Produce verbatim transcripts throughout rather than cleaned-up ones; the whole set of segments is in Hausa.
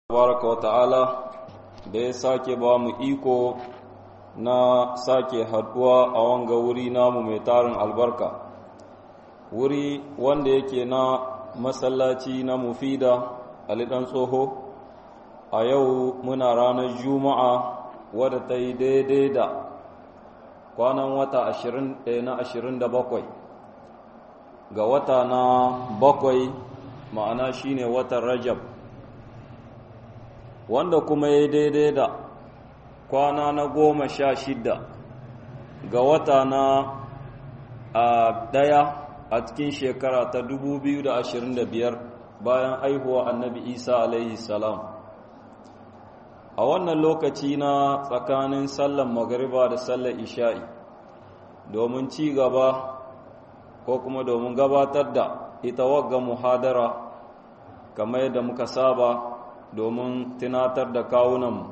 Tabaraka wa ta'ala da ya sake ba mu iko na sake haduwa a wanga wuri namu mai tarin albarka, wuri wanda yake na masallaci na Mufida Ali Dan Tsoho. A yau muna ranar Juma'a wadda ta yi daidai da kwanan wata na ashirin da bakwai ga wata na bakwai, ma'ana shine watan Rajab, wanda kuma ya daidai da kwana na goma sha shida ga wata na a daya a cikin shekara ta dubu biyu da ashirin da biyar bayan aihuwa annabi Isa alaihi salam. A wannan lokaci na tsakanin sallar magariba da sallar isha'i, domin ci gaba ko kuma domin gabatar da ita wagga muhadara kamar yadda muka saba, domin tunatar da kawunanmu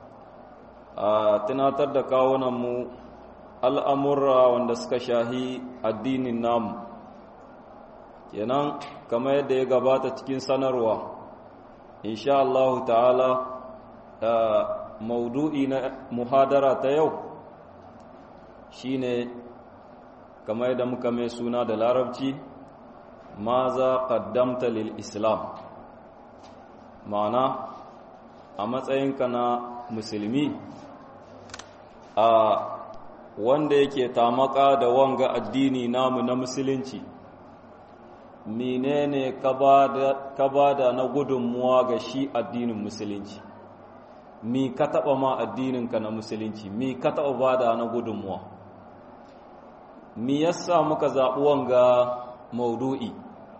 a tunatar da kawunanmu al'amurra wanda suka shahi addinin namu. Kenan kamar yadda ya gabata cikin sanarwa, insha Allah ta'ala da maudu'i na muhadara ta yau shine kamar yadda muka mai suna da larabci, maza qaddamta lil islam, ma'ana a matsayinka na musulmi a wanda yake tamaka da wanga addini namu na musulunci, menene ka bada na gudunmuwa ga shi addinin musulunci? Mi ka taba ma addininka na musulunci? Mi ka taba bada na gudunmuwa? Mi yasa muka zaɓi wanga maudu'i?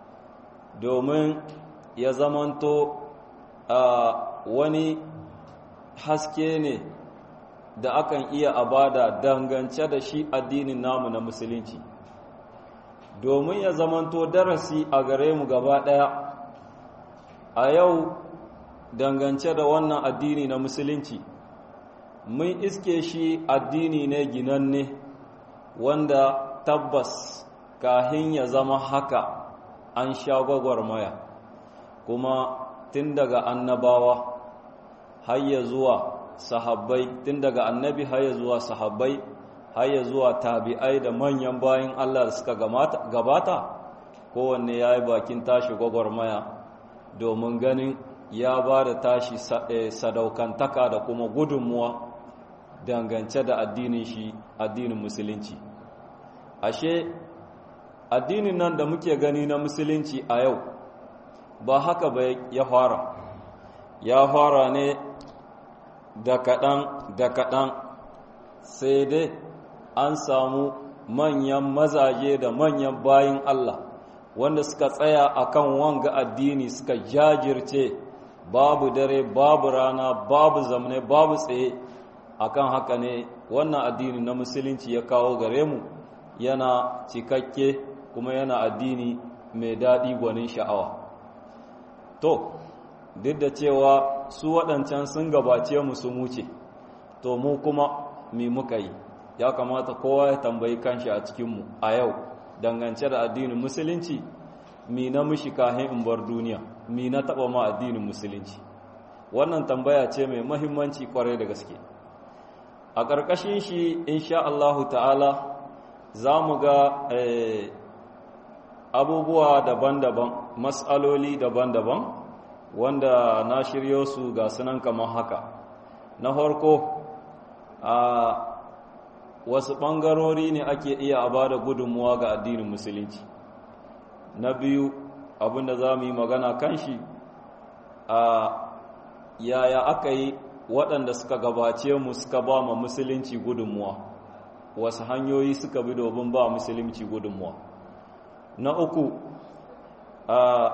Domin ya zamanto a wani haske ne da akan iya abada dangance da shi addinin namu na musulunci, domin ya zamanto darasi a gare mu gaba ɗaya a yau dangance da wannan addini na musulunci. Mun iske shi addini ne ginanne wanda tabbas kahin ya zama haka an sha gwagwarmaya, kuma tun daga annabawa har ya zuwa sahabbai, tun daga annabi har ya zuwa sahabbai har ya zuwa tabi'ai da manyan bayin Allah da suka gabata, kowanne ya yi bakin tashi gwagwarmaya domin ganin ya ba da tashi sadaukantaka da kuma gudunmuwa dangance da addinin shi, addinin musulunci. Ashe addinin nan da muke gani na musulunci a yau ba haka ba ya fara, ya fara ne da kaɗan da kaɗan, sai dai an samu manyan mazaje da manyan bayin Allah wanda suka tsaya akan wanga addini, suka jajirce babu dare babu rana babu zamne babu tsaye. Akan haka ne wannan addini na musulunci ya kawo gare mu, yana cikakke kuma yana addini mai daɗi gwanin sha'awa. To, duk da cewa su waɗancan sun gabace mu sun wuce, to mu kuma mi muka yi? Ya kamata kowa ya tambayi kanshi a cikinmu a yau dangance da addinin musulunci, mi na mushi kahin in bar duniya, mi na taɓa ma addinin musulunci? Wannan tambaya ce mai mahimmanci kwarai da gaske. A ƙarƙashin shi insha Allahu ta'ala za mu ga eh, abubuwa daban-daban, mas'aloli daban-daban wanda na shiryo su ga sunan kamar haka. Na farko, a wasu ɓangarori ne ake iya a ba da gudunmuwa ga addinin musulunci. Na biyu, abinda za mu yi magana kan shi, a yaya aka yi waɗanda suka gabace mu suka ba ma musulunci gudunmuwa, wasu hanyoyi suka bi domin ba musulunci gudunmuwa. Na uku, a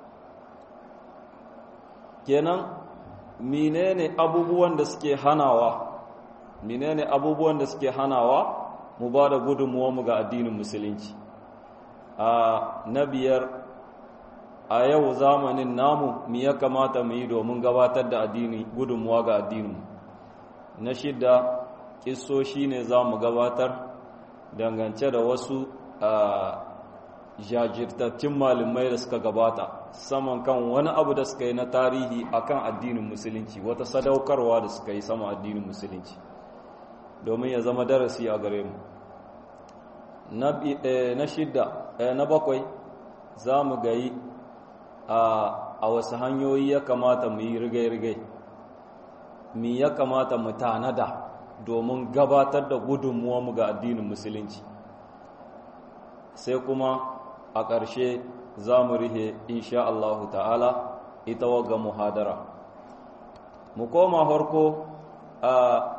kenan menene abubuwan da suke hanawa menene abubuwan da suke hanawa mu ba da gudunmuwa mu ga addinin musulunci. A na biyar, a yau zamanin namu me ya kamata mu yi domin gabatar da addini, gudunmuwa ga addininmu. Na shida, kissoshi ne za mu gabatar dangance da wasu jajirtattun malamai da suka gabata saman kan wani abu da suka yi na tarihi akan addinin musulunci, wata sadaukarwa da suka yi sama addinin musulunci, domin ya zama darasi a gare mu. Na shidda na bakwai za mu gayi a wasu hanyoyi ya kamata mu yi rigai-rigai, mi ya kamata mu tanada domin gabatar da gudunmuwa ga addinin musulunci. Sai kuma a ƙarshe za mu rihe insha Allahu ta'ala ita wagga muhadara. Mu koma harko a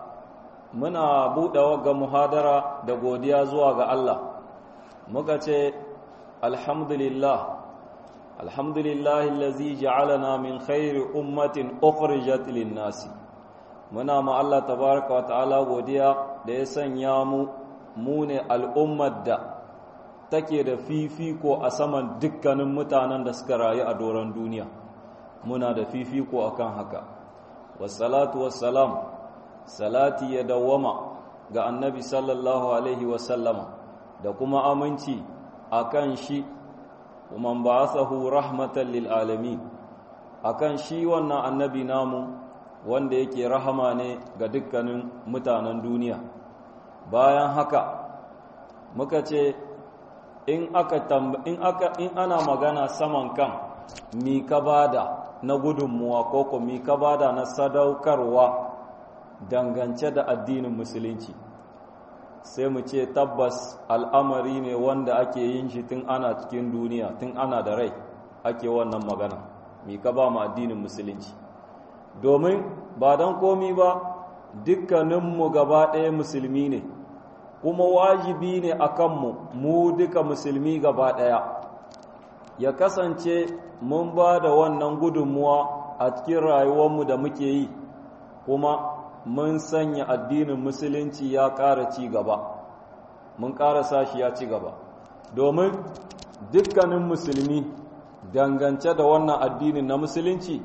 muna buɗe wagga muhadara da godiya zuwa ga Allah. Muka ce alhamdulillah alhamdulillahi allazi ja'alana min khairi ummatin ukhrijat lin-nasi. Muna ma Allah tabaraka wa ta'ala godiya da ya sanya mu mu ne al'ummar da take da fifiko a saman dukkanin mutanen da suka rayu a doron duniya. Muna da fifiko akan haka. Wassalatu wassalam, salati ya dawwama ga annabi sallallahu alaihi wasallama da kuma aminci akan shi man ba'athahu rahmatan lil alamin, akan shi wannan annabi namu wanda yake rahama ne ga dukkanin mutanen duniya. Bayan haka muka ce in aka in aka in ana magana saman kan mi ka bada na gudunmuwa ko ko mi ka bada na sadaukarwa dangance da addinin musulunci, sai mu ce tabbas al'amari ne wanda ake yin shi tun ana cikin duniya, tun ana da rai ake wannan magana, mi ka ba mu addinin musulunci. Domin ba don komi ba dukkaninmu gaba ɗaya musulmi ne, kuma wajibi ne a kanmu mu duka musulmi gaba ɗaya ya kasance mun ba da wannan gudunmuwa a cikin rayuwarmu da muke yi, kuma mun sanya addinin musulunci ya ƙara ci gaba, mun ƙara sashi ya ci gaba. Domin dukkanin musulmi dangance da wannan addinin na musulunci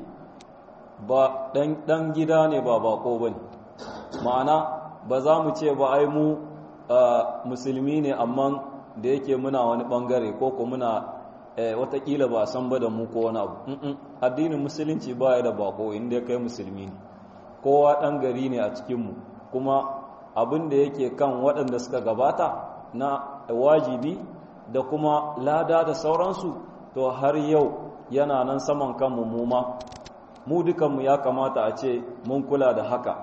ba ɗan gida ne ba bako ba ne, ma'ana ba za mu ce ba ai mu musulmi ne amma da yake muna wani ɓangare ko ko muna watakila ba san ba da mu ko wani abu. Addinin musulunci ba ya da bako inda kai musulmi ne, kowa ɗan gari ne a cikinmu, kuma abin da yake kan waɗanda suka gabata na wajibi da kuma lada da sauransu, to har yau yana nan saman kanmu mu ma, mu dukanmu ya kamata a ce mun kula da haka.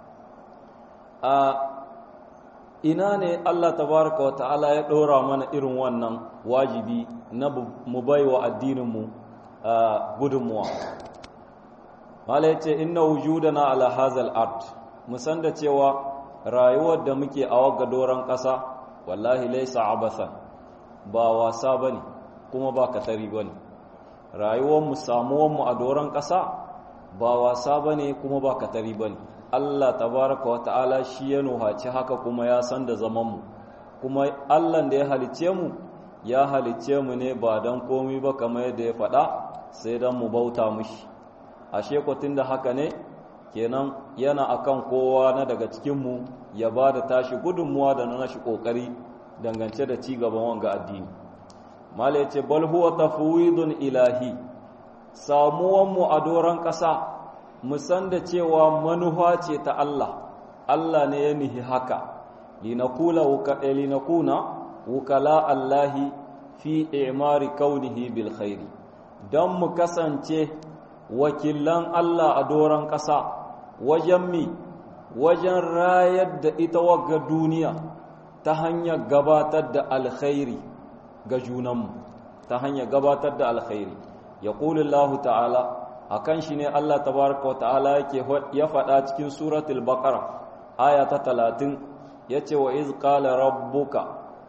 A ina ne Allah tabaraka wa ta'ala ya ɗora mana irin wannan wajibi na mu bai wa addininmu gudunmuwa? Mala ya ce, inna wujudana ala hazal art, musan da cewa rayuwar da muke a wagga doron ƙasa, wallahi laisa abathan, ba wasa ba ne, kuma ba katari ba ne. Rayuwarmu, samuwanmu a doron ƙasa, ba wasa ba ne, kuma ba katari ba ne. Allah tabaraka wa ta'ala shi ya nuhaci haka, kuma ya san da zamanmu, kuma Allah da ya halice mu, ya halice mu ne ba don komi ba kamar yadda ya faɗa, sai don mu bauta mushi. Ashe kwatin da haka ne, kenan yana akan kowa na daga cikinmu ya ba da tashi gudunmuwa da na nashi ƙoƙari dangance da ci gaban wanga addini. Mala ya ce, bal huwa tafwidun ilahi, samuwanmu a doron ƙasa, musan da cewa manufa ce ta Allah, Allah ne ya nihi haka, linakuna wukala Allahi fi imari kaunihi bil khairi, don mu kasance wakilan Allah a doron ƙasa wajen mi, wajen rayar da ita wagga duniya ta hanyar gabatar da alkhairi ga junanmu, ta hanyar gabatar da alkhairi. Ya ƙulillahu ta'ala, a kan shi ne Allah tabaraka wa ta'ala yake ya faɗa cikin suratul baqara aya ta talatin, ya ce wa iz qala rabbuka,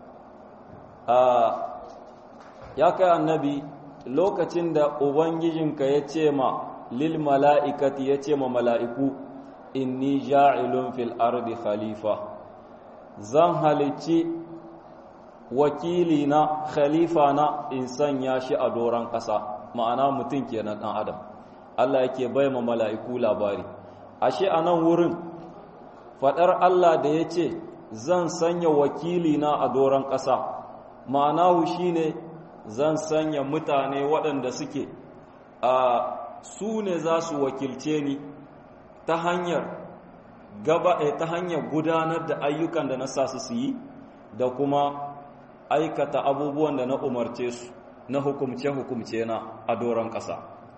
ya kai annabi, lokacin da ubangijinka ya ce ma lil mala'ikati, ya ce ma mala'iku, inni ja'ilun fil ardi khalifa, zan halicci wakili na khalifa na in sanya shi a doron ƙasa, ma'ana mutum kenan ɗan adam. Allah yake bai ma mala'iku labari. Ashe a nan wurin faɗar Allah da ya ce zan sanya wakili na a doron ƙasa, ma'anahu shi ne zan sanya mutane waɗanda suke a su ne za su wakilce ni ta hanyar gaba ta hanyar gudanar da ayyukan da na sa su yi da kuma aikata abubuwan da na umarce su na hukumce-hukumce na a doron ƙasa.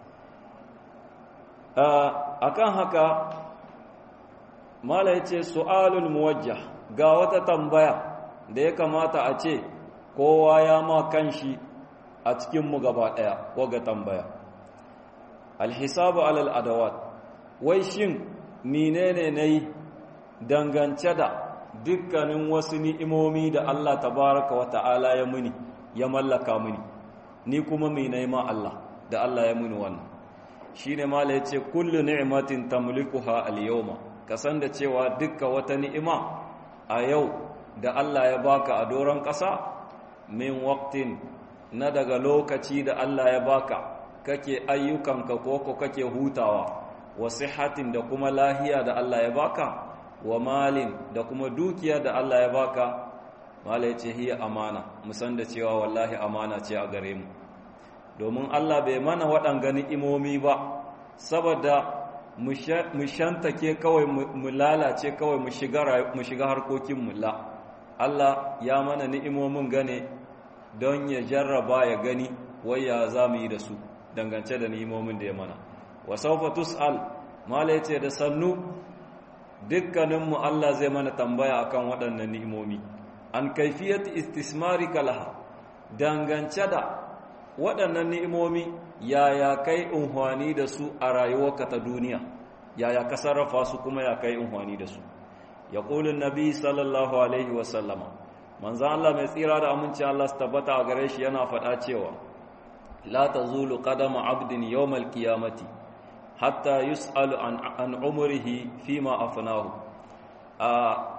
A kan haka mala ya ce su'alul muwajjah ga wata tambaya da ya kamata a ce kowa ya ma kanshi a cikinmu gaba ɗaya waga tambaya. Alhisabu alal adawat, wai shin menene na yi dangance da dukkanin wasu ni'imomi da Allah tabaraka wa ta'ala ya muni ya mallaka muni, ni kuma mai naima Allah da Allah ya muni wannan. Shi ne mala ya ce kullu ni'matin tamlikuha al-yawma, kasan da cewa dukka wata ni'ima a yau da Allah ya baka a doron ƙasa min waqtin na daga lokaci da Allah ya baka kake ayyukanka ko ko kake hutawa, wa sihatin da kuma lahiya da Allah ya baka, wa malin da kuma dukiya da Allah ya baka, mala ya ce hiya amana, musan da cewa wallahi amana ce a gare mu, domin Allah bai mana waɗanga ni'imomi ba saboda mu shantake kawai mu lalace kawai mu shiga harkokin mu la. Allah ya mana ni'imomin gane don ya jarraba ya gani wai ya za mu yi da su dangance da ni'imomin da ya mana. Wa sawfa tus'al, mala ya ce da sannu dukkaninmu Allah zai mana tambaya akan waɗannan ni'imomi, an kaifiyati istismarika laha, dangance da waɗannan ni'imomi yaya kai unhwani da su a rayuwarka ta duniya, yaya ka sarrafa su kuma ya kai unhwani da su. Ya ƙulun nabi sallallahu alaihi wasallama, manzan Allah mai tsira da aminci Allah su tabbata a gare shi yana faɗa cewa la tazulu qadama abdin yawmal qiyamati hatta yus'alu an, an umrihi fima afnahu. A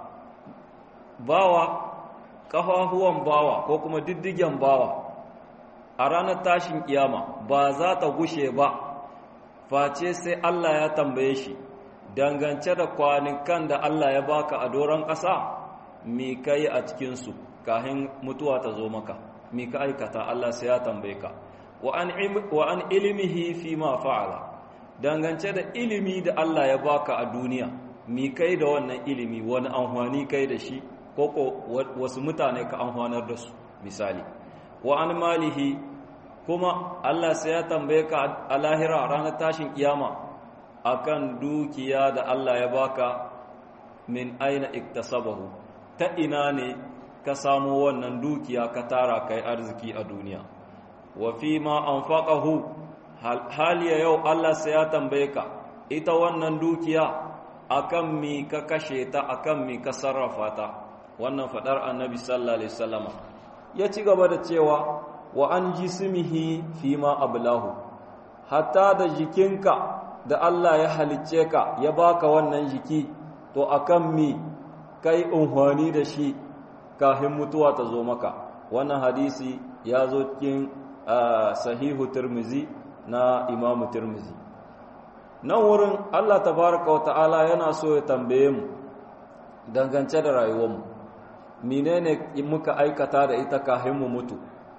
bawa kafafuwan bawa ko kuma diddigen bawa a ranar tashin kiyama ba za ta gushe ba face sai Allah ya tambaye shi dangance da kwanikan da Allah ya baka a doron ƙasa, mi kai a cikin su kafin mutuwa ta zo maka, mi ka aikata, Allah sai ya tambaye ka. Wa an wa an ilmihi fima fa'ala, dangance da ilimi da Allah ya baka a duniya, mi kai da wannan ilimi, wani amfani kai da shi, ko ko wasu mutane ka amfanar da su misali. Wa an malihi, kuma Allah sai ya tambaye ka a lahira ranar tashin kiyama akan dukiya da Allah ya baka, min aina iktasabahu, ta ina ne ka samu wannan dukiya ka tara kai arziki a duniya. Wa fi ma anfaqahu, haliya yau Allah sai ya tambaye ka ita wannan dukiya akan mi ka kashe ta, akan mi ka sarrafa ta. Wannan fadar annabi sallallahu alaihi wasallama. Ya ci gaba da cewa wa an jismihi fi ma ablahu, hatta da jikinka da Allah ya halicce ka ya baka wannan jiki, to akan mi kai unhwani da shi kafin mutuwa ta zo maka. Wannan hadisi ya zo cikin sahihu Tirmizi na Imamu Tirmizi. Nan wurin Allah tabaraka wa ta'ala yana so ya tambaye mu dangance da rayuwarmu, menene muka aikata da ita kafin mu mutu.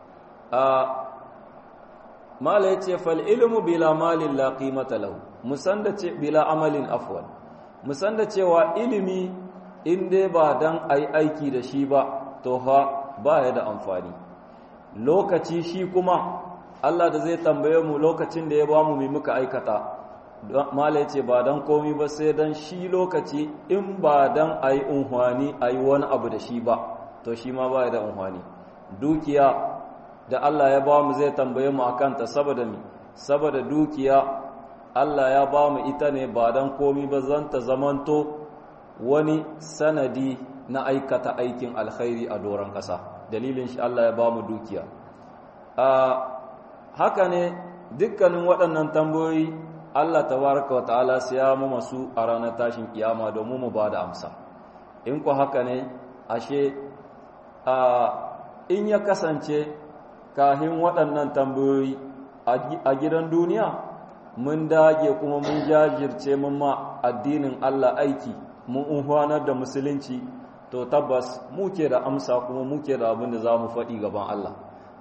Mala ya ce fal ilmu bila malin la qimata lahu, musan da ce bila amalin afwan, musan da cewa ilimi in dai ba dan ai aiki da shi ba to fa ba ya da amfani. Lokaci shi kuma Allah da zai tambaye mu lokacin da ya ba mu mai muka aikata, mala ya ce ba dan komi ba sai dan shi lokaci in ba dan ai unhwani ai wani abu da shi ba to shi ma ba ya da unhwani. Dukiya da Allah ya ba mu zai tambaye mu akan ta saboda mi saboda dukiya Allah ya ba mu ita ne ba dan komi ba zan ta zamanto wani sanadi na aikata aikin alkhairi a doron ƙasa. Dalilin shi Allah ya ba mu dukiya. A haka ne dukkanin waɗannan tambayoyi Allah tabaraka wa ta'ala sai ya mu masu a ranar tashin kiyama domin mu ba da amsa. In ku haka ne ashe a in ya kasance kahin waɗannan tambayoyi a gidan duniya mun dage kuma mun jajirce mun ma addinin Allah aiki, mun unhwanar da musulunci, to tabbas muke da amsa kuma muke da abin da za mu faɗi gaban Allah.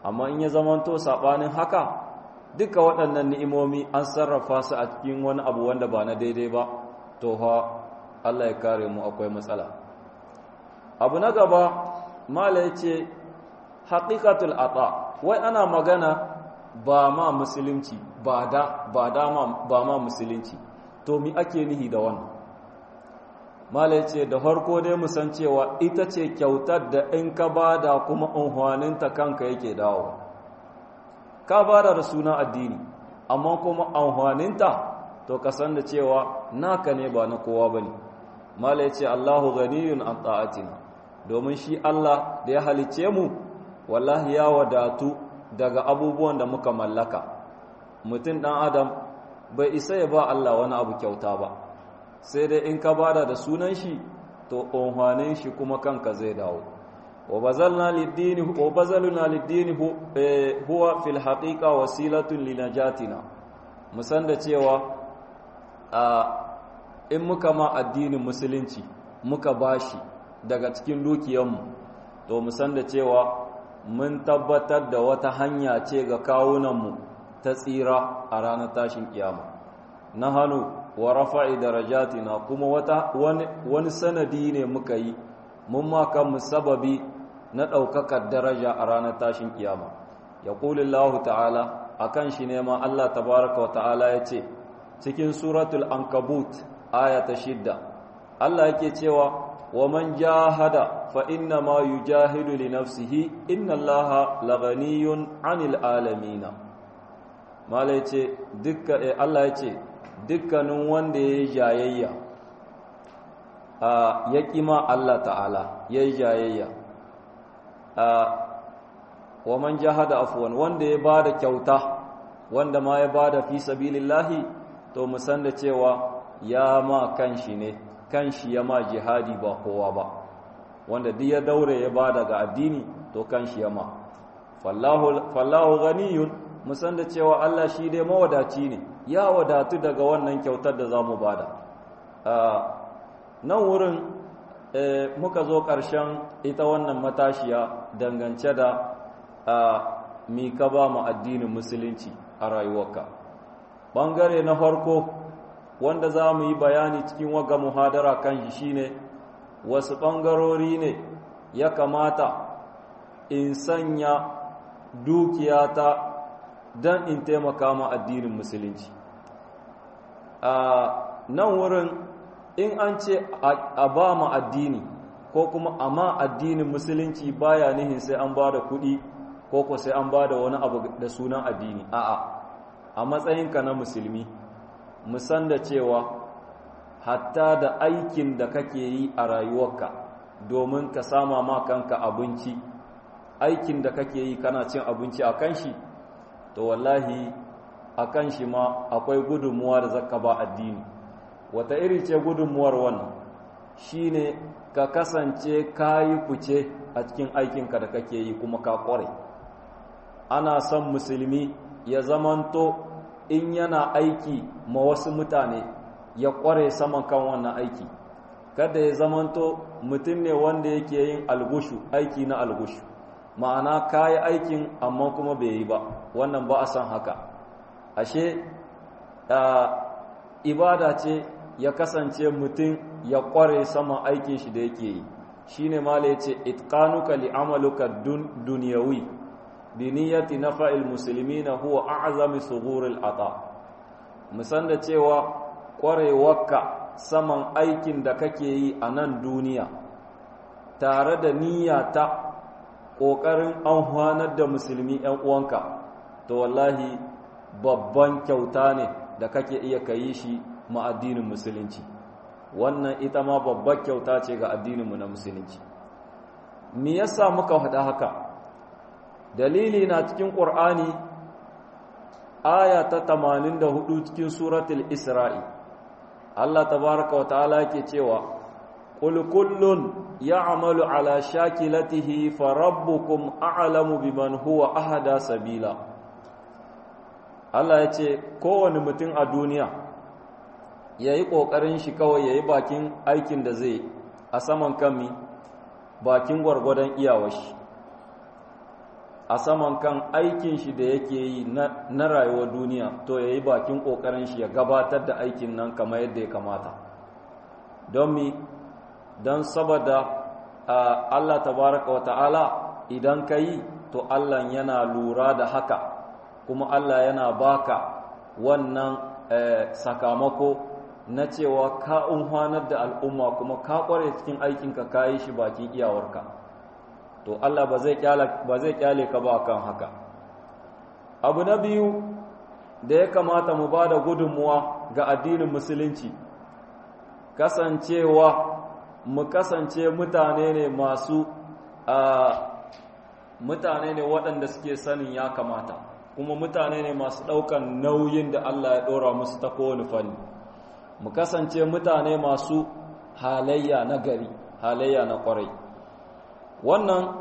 amma in ya zamanto saɓanin haka duka waɗannan ni'imomi an sarrafa su a cikin wani abu wanda ba na daidai ba to ha Allah ya kare mu akwai matsala. Abu na gaba mala yace haqiqatul ata, wai ana magana ba ma musulunci ba da ba da ma ba ma musulunci, to mi ake nihi da wannan? Mala yace da farko dai mu san cewa ita ce kyautar da in ka bada kuma unhwaninta kanka yake dawo. Ka bada da sunan addini amma kuma unhwaninta to ka san da cewa naka ne ba na kowa bane. Mala yace Allahu ghaniyun an ta'atina, domin shi Allah da ya halice mu wallahi ya wadatu daga abubuwan da muka mallaka. Mutum dan adam bai isa ya ba Allah wani abu kyauta ba, sai dai in ka bada da sunan shi to unhwanin shi kuma kanka zai dawo. wa bazalna lid-dini wa bazalna lid-dini huwa fil haqiqa wasilatun linajatina, musan da cewa a in muka ma addinin musulunci muka bashi daga cikin dukiyarmu to musan da cewa mun tabbatar da wata hanya ce ga kawunanmu ta tsira a ranar tashin kiyama. Na hannu wa rafa'i darajatina, kuma wata wani, wani sanadi ne muka yi mun ma kanmu sababi na ɗaukakar daraja a ranar tashin kiyama. Ya ƙulillahu ta'ala, a kan shi ne ma Allah tabaraka wa ta'ala ya ce cikin suratul ankabut aya ta shidda, Allah yake cewa wa man jahada fa inna ma yujahidu li nafsihi inna Allaha laghaniyun 'anil alamin. Mala yace dukkan eh, Allah yace dukkanin wanda yayi jayayya a ya kima Allah ta'ala yayi jayayya a wa man jahada afwan, wanda ya bada kyauta, wanda ma ya bada fi sabilillahi, to musan da cewa ya ma kanshi ne, kanshi ya ma jihadi ba kowa ba. Wanda duk ya daure ya bada ga addini to kanshi ya ma. fallahu fallahu ghaniyun, musan da cewa Allah shi dai mawadaci ne, ya wadatu daga wannan kyautar da zamu bada. Nan wurin muka zo ƙarshen ita wannan matashiya dangance da mi ka ba mu addinin musulunci a rayuwarka. Bangare na farko wanda za mu yi bayani cikin waga muhadara kan shi shine wasu bangarori ne ya kamata in sanya dukiyata don in taimaka ma addinin musulunci. A nan wurin in an ce a ba ma addini ko kuma a ma addinin musulunci baya nihin sai an ba da kuɗi ko ko sai an ba da wani abu da sunan addini. A'a, a matsayinka na musulmi musan da cewa hatta da aikin da kake yi a rayuwarka domin ka sama ma kanka abinci, aikin da kake yi kana cin abinci a kan shi, to wallahi a kan shi ma akwai gudunmuwa da zaka ba addini. Wata iri ce gudunmuwar wannan? Shine ka kasance kayi fice a cikin aikinka da kake yi kuma ka kware. Ana son musulmi ya zamanto in yana aiki ma wasu mutane ya kware saman kan wannan aiki, kada ya zamanto mutum ne wanda yake yin algushu, aiki na algushu, ma'ana kayi aikin amma kuma bai yi ba, wannan ba a san haka. Ashe ibada ce ya kasance mutum ya kware saman aikin shi da yake yi. Shine mala yace itqanuka li amaluka dunyawi bi niyyati nafa'il muslimina huwa a'zamu sughuril ata. Musan da cewa kwarewarka saman aikin da kake yi a nan duniya tare da niyya ta ƙoƙarin amfanar da musulmi ‘yan uwanka, to wallahi babban kyauta ne da kake iya kayi shi ma addinin musulunci. Wannan ita ma babbar kyauta ce ga addininmu na musulunci. Me yasa muka faɗa haka? Dalili na cikin ƙur'ani aya ta tamanin da hudu cikin suratul Isra'i. Allah tabaraka wa ta'ala yake cewa qul kullun ya'malu ala shakilatihi farabbukum a'lamu biman huwa ahada sabila. Allah ya ce kowane mutum a duniya yayi kokarin shi kawai yayi bakin aikin da zai a saman kanmi, bakin gwargwadon iyawar shi. a saman kan aikin shi da yake yi na rayuwar duniya, to ya yi bakin ƙoƙarin shi ya gabatar da aikin nan kamar yadda ya kamata. Don mi, don saboda Allah tabaraka wa ta'ala idan ka yi, to Allah yana lura da haka, kuma Allah yana baka wannan sakamako na cewa ka unhwanar da al'umma kuma ka ƙware cikin aikinka ka yi shi bakin iyawarka. To Allah ba zai kyale ka ba kan haka. Abu na biyu da ya kamata mu ba da gudunmuwa ga addinin musulunci, kasancewa mu kasance mutane ne masu mutane ne waɗanda suke sanin ya kamata, kuma mutane ne masu ɗaukan nauyin da Allah ya ɗora musu ta kowane fanni. Mu kasance mutane masu halayya na gari, halayya na ƙwarai. Wannan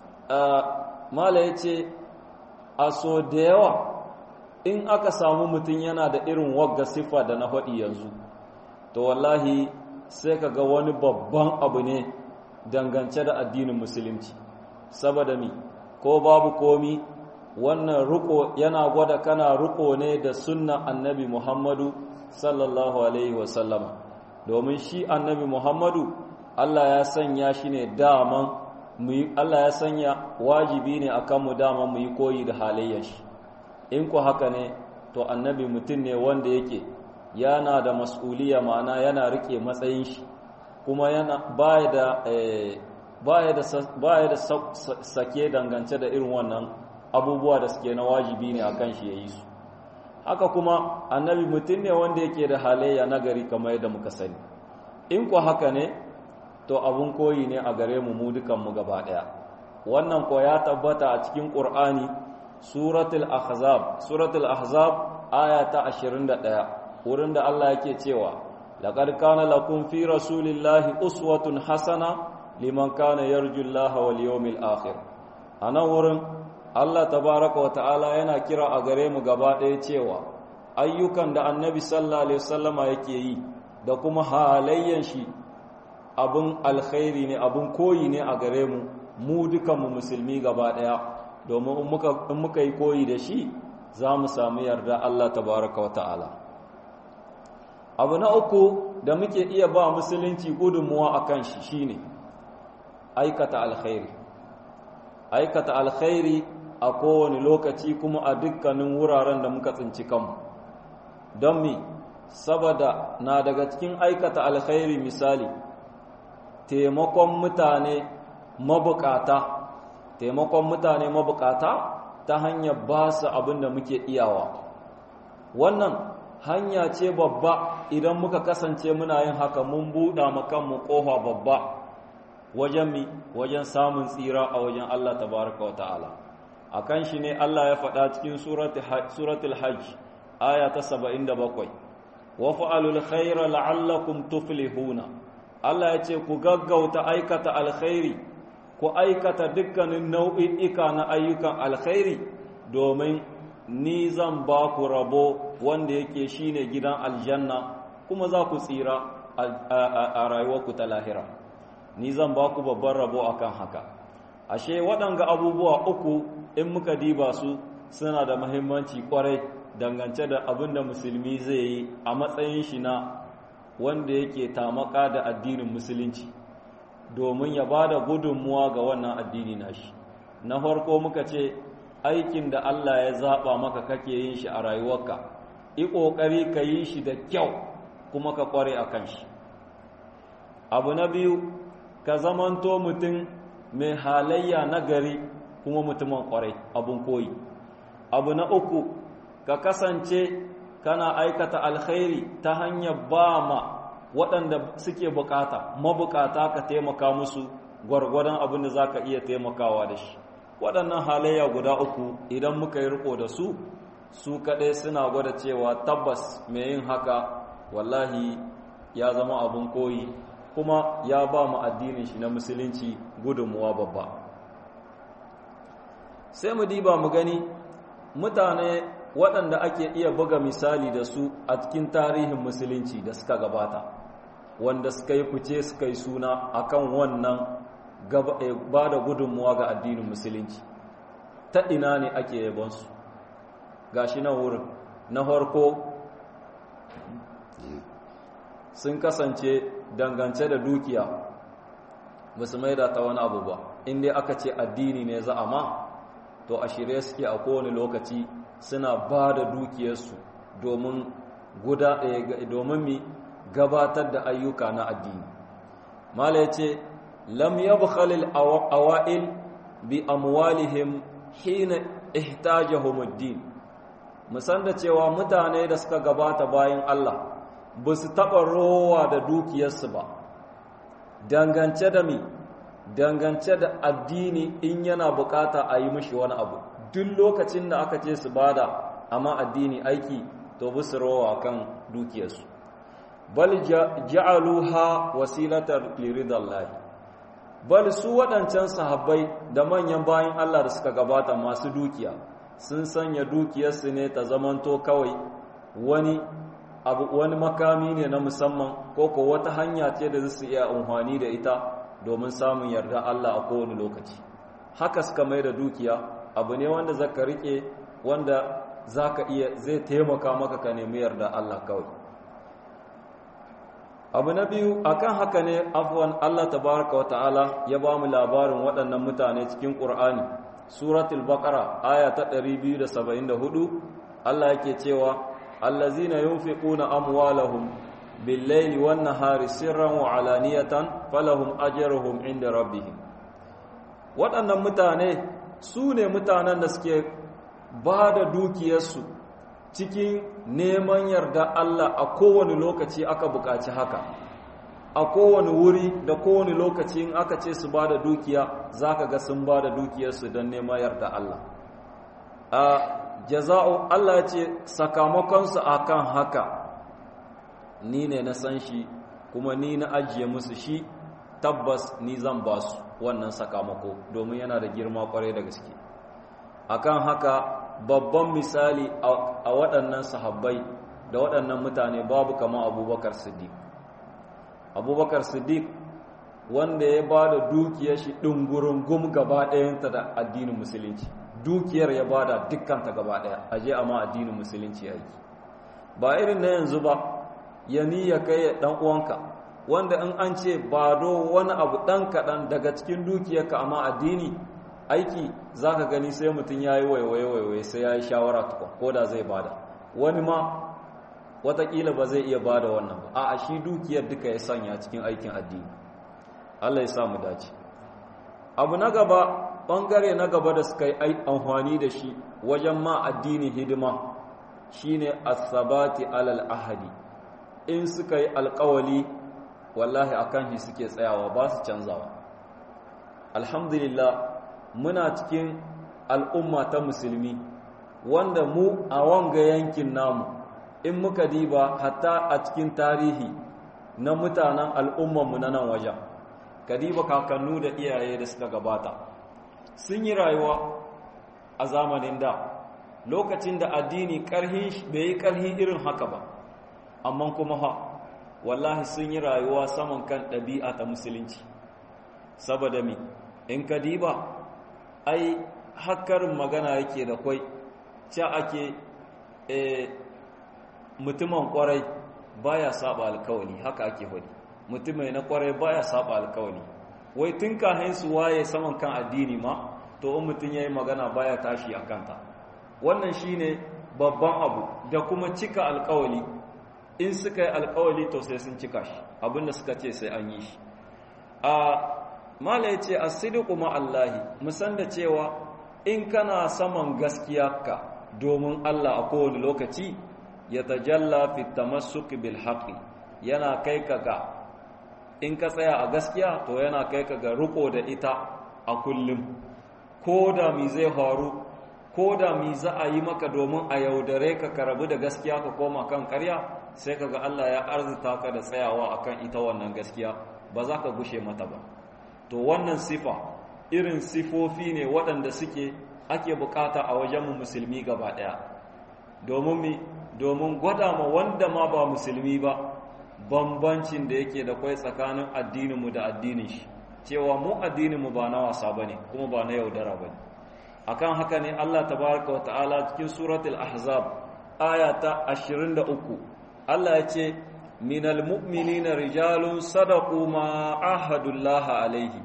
mala ya ce a so da yawa in aka samu mutum yana da irin wagga siffa da na faɗi yanzu, to wallahi sai ka ga wani babban abu ne dangance da addinin musulunci. Saboda mi, ko babu komi, wannan riko yana gwada kana riko ne da sunnan annabi Muhammadu sallallahu alaihi wasallama, domin shi annabi Muhammadu Allah ya sanya shi ne daman Allah ya sanya wajibi ne akan mu dama mu yi koyi da halayyar shi. In ku haka ne, to annabi mutum ne wanda yake yana da mas'uliya, ma'ana yana rike matsayin shi, kuma yana baya da baya da baya da sake dangance da irin wannan abubuwa da suke na wajibi ne akan shi yayi su. Haka kuma annabi mutum ne wanda yake da halayya nagari kamar yadda muka sani. In ku haka ne, to abun koyi ne a gare mu mu dukanmu gaba ɗaya. Wannan ko ya tabbata a cikin Qur'ani, suratul ahzab suratul ahzab aya ta ashirin da ɗaya, wurin da Allah yake cewa laqad kana lakum fi rasulillahi uswatun hasana liman kana yarju Allaha wal yawmil akhir. Anan wurin Allah tabaraka wa ta'ala yana kira a gare mu gaba ɗaya cewa ayyukan da annabi sallallahu alaihi wasallama yake yi da kuma halayyan shi abin alkhairi ne, abin koyi ne a gare mu mu dukanmu musulmi gaba ɗaya, domin in muka yi koyi da shi za mu samu yarda Allah tabaraka wa ta'ala. Abu na uku da muke iya ba musulunci gudunmuwa a kan shi shine aikata alkhairi. Aikata alkhairi a kowane lokaci kuma a dukkanin wuraren da muka tsinci kanmu. Don mi, saboda na daga cikin aikata alkhairi misali, taimakon mutane mabukata, taimakon mutane mabukata ta hanyar ba su abin da muke iyawa. Wannan hanya ce babba, idan muka kasance muna yin haka mun buɗa makanmu ƙofa babba wajen mi, wajen samun tsira a wajen Allah tabaraka wa ta'ala. A kan shi ne Allah ya faɗa cikin suratul hajj aya ta saba'in da bakwai, wa fa'alul khaira la'allakum tuflihuna. Allah ya ce ku gaggauta aikata alkhairi, ku aikata dukkanin nau'i'ika na ayyukan alkhairi, domin ni zan ba ku rabo wanda yake shine gidan aljanna, kuma za ku tsira a rayuwarku ta lahira. Ni zan ba ku babban rabo akan haka. Ashe waɗanga abubuwa uku in muka diba su suna da muhimmanci kwarai dangance da abin da musulmi zai yi a matsayin shi na wanda yake tamaka da addinin musulunci, domin ya ba da gudunmuwa ga wannan addini nashi. Na farko muka ce aikin da Allah ya zaɓa maka kake yin shi a rayuwarka, yi ƙoƙari ka yi shi da kyau kuma ka ƙware a kan shi. Abu na biyu, ka zamanto mutum mai halayya na gari kuma mutumin ƙwarai, abun koyi. Abu na uku, ka kasance kana aikata alkhairi ta hanyar ba ma waɗanda suke bukata, mabukata ka taimaka musu gwargwadon abin da za ka iya taimakawa da shi. Waɗannan halayya guda uku idan muka yi riko da su, su kaɗai suna gwada cewa tabbas mai yin haka wallahi ya zama abin koyi, kuma ya ba mu addinin shi na musulunci gudunmuwa babba. Sai mu diba mu gani mutane waɗanda ake iya buga misali da su a cikin tarihin musulunci da suka gabata, wanda suka yi fice suka yi suna akan wannan ba da gudunmuwa ga addinin musulunci. ta ina ne ake yabonsu gashi na wurin na farko sun kasance dangance da dukiya ba su maida ta wani abu ba inda aka ce addini ne za a ma to a shirye suke a kowane lokaci suna ba da dukiyarsu domin guda domin mi gabatar da ayyuka na addini mala ya ce lam yabkhalil awa'il bi amwalihim hina ihtajahum ad-din musan da cewa mutane da suka gabata bayan Allah ba su taɓa rowa da dukiyarsu ba dangance da mi dangance da addini in yana bukata a yi mishi wani abu duk lokacin da aka ce su bada amma addini aiki to bi su rowa kan dukiyarsu bal ja'aluha wasilatar liridallahi bal su waɗancan sahabbai da manyan bayan Allah da suka gabata masu dukiya sun sanya dukiyarsu ne ta zamanto kawai wani abu wani makami ne na musamman ko ko wata hanya ce da su iya amfani da ita domin samun yarda Allah a kowane lokaci haka suka mai da dukiya abu ne wanda zaka rike wanda zaka iya zai taimaka maka ka nemi yarda Allah kawai abu na biyu akan haka ne afwan Allah tabaraka wata'ala ya ba mu labarin waɗannan mutane cikin Qur'ani suratul baqara aya ta ɗari biyu da saba'in da hudu Allah yake cewa allazina yunfiquna amwalahum bil-laili wan-nahari sirran wa alaniyatan falahum ajruhum inda rabbihim waɗannan mutane su ne mutanen da suke ba da dukiyarsu cikin neman yarda Allah a kowane lokaci aka buƙaci haka a kowane wuri da kowane lokaci in aka ce su ba da dukiya za ka ga sun ba da dukiyarsu don neman yarda Allah a jaza'u Allah ce sakamakonsu a kan haka ni ne na san shi kuma ni na ajiye musu shi tabbas ni zan ba su wannan sakamako domin yana da girma kwarai da gaske akan haka babban misali a waɗannan sahabbai da waɗannan mutane babu kama abubakar siddiq abubakar siddiq wanda ya ba da dukiyar shi ɗungurungum gaba ɗayanta da addinin musulunci dukiyar ya ba da dukkanta gaba ɗaya aje amma addinin musulunci aiki ba irin na yanzu ba ya niyya kai ya ɗan uwanka wanda in an ce ba do wani abu ɗan kaɗan daga cikin dukiyarka amma addini aiki za ka gani sai mutum ya yi waiwaye-waiwaye sai ya yi shawara tukwa ko da zai bada wani ma watakila ba zai iya bada wannan ba a shi dukiyar duka ya sanya cikin aikin addini Allah ya samu dace abu na gaba ɓangare na gaba da suka yi amfani da shi wajen ma addini hidima shine as-sabati alal ahadi in suka yi alƙawali wallahi akan shi suke tsayawa ba su canzawa alhamdulillah muna cikin al'umma ta musulmi wanda mu a wanga yankin namu in muka diba hatta a cikin tarihi na mutanen al'ummanmu na nan wajen ka diba kakannu da iyaye da suka gabata sun yi rayuwa a zamanin da lokacin da addini bai yi ƙarhi irin haka ba amma kuma ha wallahi sun yi rayuwa saman kan ɗabi'a ta musulunci saboda mi in ka diba ai hakarin magana yake da kwai ca ake e, mutumin kwarai baya saba alkawali haka ake faɗi mutumai na kwarai baya saba alkawali wai tun kahin su waye saman kan addini ma to in mutum yayi magana baya tashi a kanta wannan shine babban abu da kuma cika alkawali in suka yi alkawali to sai sun cika shi abinda suka ce sai an yi shi a mala ya ce asidiku ma'allahi musan da cewa in kana saman gaskiyarka domin Allah a kowane lokaci ya tajalla fi tamassuki bil haqqi yana kai ka ga in ka tsaya a gaskiya to yana kai ka ga riko da ita a kullum ko da mi zai faru ko da mi za a yi maka domin a yaudare ka ka rabu da gaskiya ka koma kan ƙarya sai ka ga Allah ya arzuta ka da tsayawa akan ita wannan gaskiya ba za ka gushe mata ba to wannan sifa irin sifofi ne waɗanda suke ake bukata a wajenmu musulmi gaba ɗaya domin mi domin gwada ma wanda ma ba musulmi ba bambancin da yake da kwai tsakanin addininmu da addinin shi cewa mu addininmu ba na wasa ba ne kuma ba na yaudara ba ne akan haka ne Allah tabaraka wa ta'ala cikin suratul ahzab aya ta ashirin da uku Allah ya ce minal mu'minina rijalun sadaqu ma ahadullaha alaihi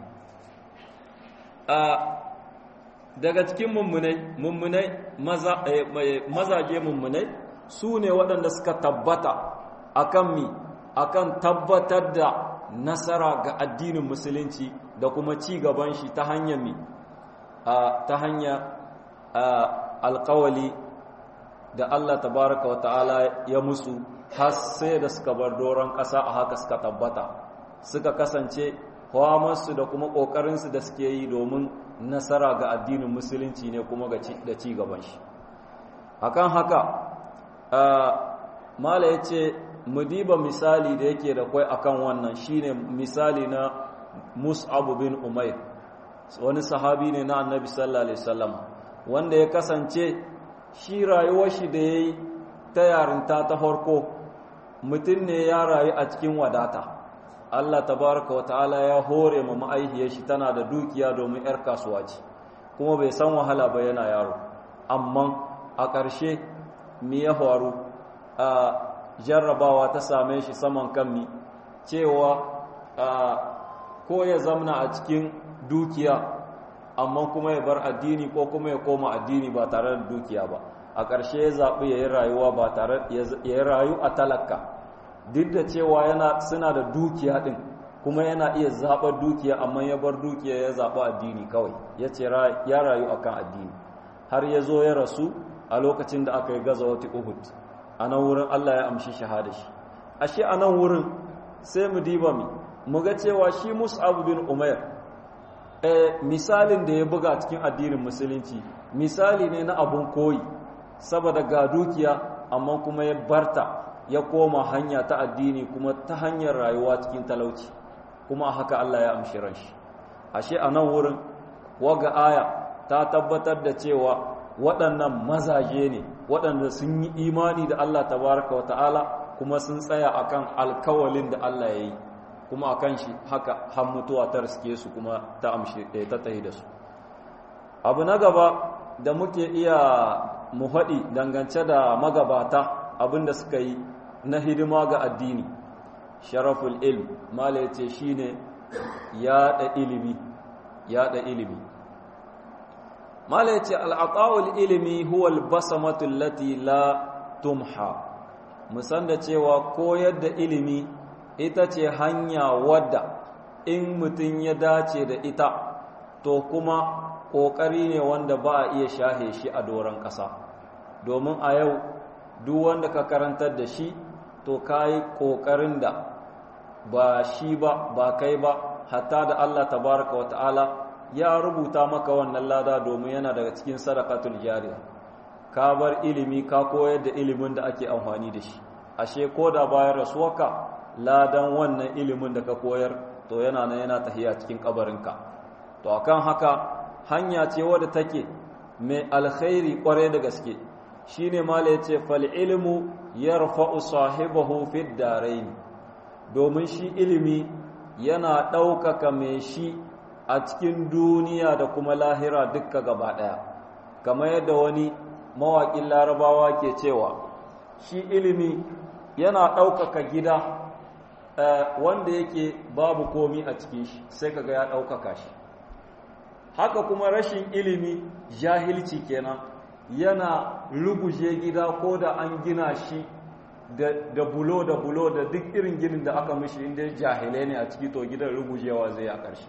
a daga cikin mummunai mummunai maza mazaje mummunai su ne waɗanda suka tabbata akan mi akan tabbatar da nasara ga addinin musulunci da kuma ci gaban shi ta hanyar mi ta hanyar alƙawali da Allah tabaraka wa ta'ala ya musu har sai da suka bar doron ƙasa a haka suka tabbata suka kasance hawamarsu da kuma ƙoƙarinsu da suke yi domin nasara ga addinin musulunci ne kuma da ci gaban shi akan haka mala ya ce mu diba misali da yake da kwai akan wannan shine misali na Mus'ab bin Umair wani sahabi ne na annabi sallallahu alaihi wasallam wanda ya kasance shi rayuwar shi da yayi ta yarinta ta farko mutum ne ya rayu a cikin wadata Allah tabaraka wa ta'ala ya hore ma ma'aihiyar shi tana da dukiya domin yar kasuwa ce kuma bai san wahala ba yana yaro amma a ƙarshe me ya faru a jarrabawa ta same shi saman kanmi cewa ko ya zamna a cikin dukiya amma kuma ya bar addini ko kuma ya koma addini ba tare da dukiya ba a ƙarshe ya zaɓi ya yi rayuwa ba tare ya yi rayu a talaka duk da cewa yana suna da dukiya ɗin kuma yana iya zaɓar dukiya amma ya bar dukiya ya zaɓi addini kawai ya ce ya rayu akan addini har ya zo ya rasu a lokacin da aka yi gazawati Uhud a nan wurin Allah ya amshi shahada shi ashe a nan wurin sai mu diba mi mu ga cewa shi Mus'ab bin Umair eh misalin da ya buga cikin addinin musulunci misali ne na abun koyi saboda ga dukiya amma kuma ya barta ya koma hanya ta addini kuma ta hanyar rayuwa cikin talauci kuma haka Allah ya amshi ran shi ashe a nan wurin waga aya ta tabbatar da cewa waɗannan mazaje ne waɗanda sun yi imani da Allah tabaraka wa ta'ala kuma sun tsaya akan alkawalin da Allah ya yi kuma akan shi haka har mutuwa ta riske su kuma ta amshi ta tahi da su abu na gaba da muke iya mu haɗi dangance da magabata abinda suka yi na hidima ga addini sharaful ilm mala yace shine yaɗa ilimi yaɗa ilimi mala yace al'aqaul ilmi huwa albasamatu allati la tumha musan da cewa koyar da ilimi ita ce hanya wadda in mutum ya dace da ita to kuma ƙoƙari ne wanda ba a iya shahe shi a doron ƙasa domin a yau duk wanda ka karantar da shi to ka yi ƙoƙarin da ba shi ba ba kai ba hatta da Allah tabaraka wa ta'ala ya rubuta maka wannan lada domin yana daga cikin sadaqatul jariya ka bar ilimi ka koyar da ilimin da ake amfani da shi ashe ko da bayan rasuwarka ladan wannan ilimin da ka koyar to yana nan yana tahiya cikin kabarinka to akan haka hanya ce wadda take mai alkhairi kware da gaske shine mala yace fal ilmu yarfa'u sahibahu fid darain domin shi ilimi yana ɗaukaka mai shi a cikin duniya da kuma lahira dukka gaba ɗaya kamar yadda wani mawaƙin larabawa ke cewa shi ilimi yana ɗaukaka gida wanda yake babu komi a cikin shi sai kaga ya ɗaukaka shi haka kuma rashin ilimi jahilci kenan yana ruguje gida ko da an gina shi da bulo da bulo da duk irin ginin da aka mishi inda jahilai ne a ciki to gidan rugujewa zai a ƙarshe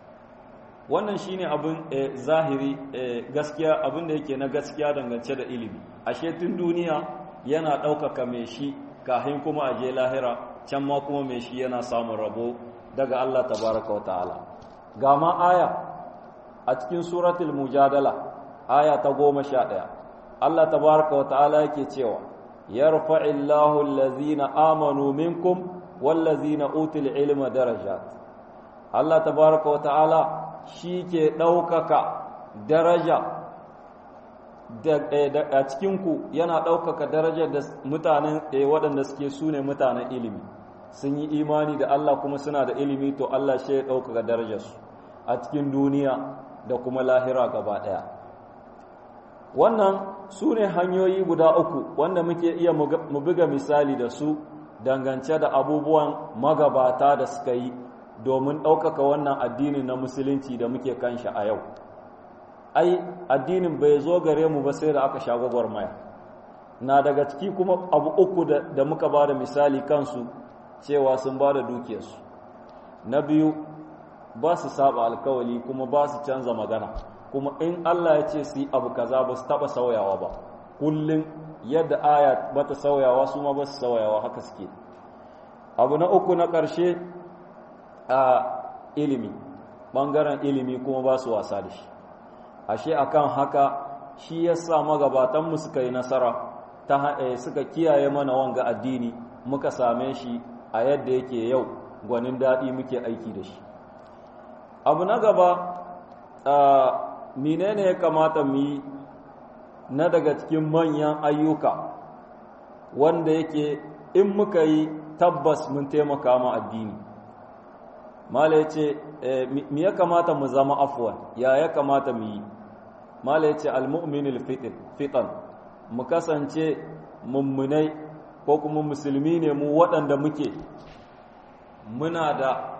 wannan shine abin zahiri gaskiya abin da yake na gaskiya dangance da ilimi ashe tun duniya yana ɗaukaka mai shi kafin kuma a je lahira can ma kuma mai shi yana samun rabo daga Allah tabaraka wa ta'ala ga ma aya a cikin suratul mujadala aya ta goma sha ɗaya Allah tabaraka wa ta'ala yake cewa yarfa'illahu allazina amanu minkum wallazina utul ilma darajat Allah tabaraka wa ta'ala shi ke ɗaukaka daraja a cikinku yana ɗaukaka darajar da mutanen waɗanda suke su ne mutanen ilimi sun yi imani da Allah kuma suna da ilimi to Allah shi ya ɗaukaka darajarsu a cikin duniya da kuma lahira gaba ɗaya wannan su ne hanyoyi guda uku wanda muke iya mu buga misali da su dangance da abubuwan magabata da suka yi domin ɗaukaka wannan addini na musulunci da muke kanshi a yau. Ai addinin bai zo gare mu ba sai da aka sha gwagwarmaya. Na daga ciki kuma abu uku da, da muka ba da misali kansu cewa sun ba da dukiyarsu. Na biyu, ba su saba alkawali kuma ba su canza magana, kuma in Allah ya ce su yi abu kaza ba su taba sauyawa ba, kullum yadda aya ba ta sauyawa su ma ba su sauyawa, haka suke. Abu na uku na ƙarshe a ilimi, ɓangaren ilimi kuma ba su wasa da shi. Ashe akan haka shi ya sa magabatanmu suka yi nasara, ta suka kiyaye mana wanga addini, muka same shi a yadda yake yau, gwanin daɗi muke aiki da shi. Abu na gaba, menene ya kamata mu yi na daga cikin manyan ayyuka wanda yake in muka yi tabbas mun taimaka ma addini. Mala ya ce, me ya kamata mu zama afwan, ya ya kamata mu yi? Mala ya ce, al-mu'minil fitan, mu kasance mummunai ko kuma musulmi ne mu waɗanda muke muna da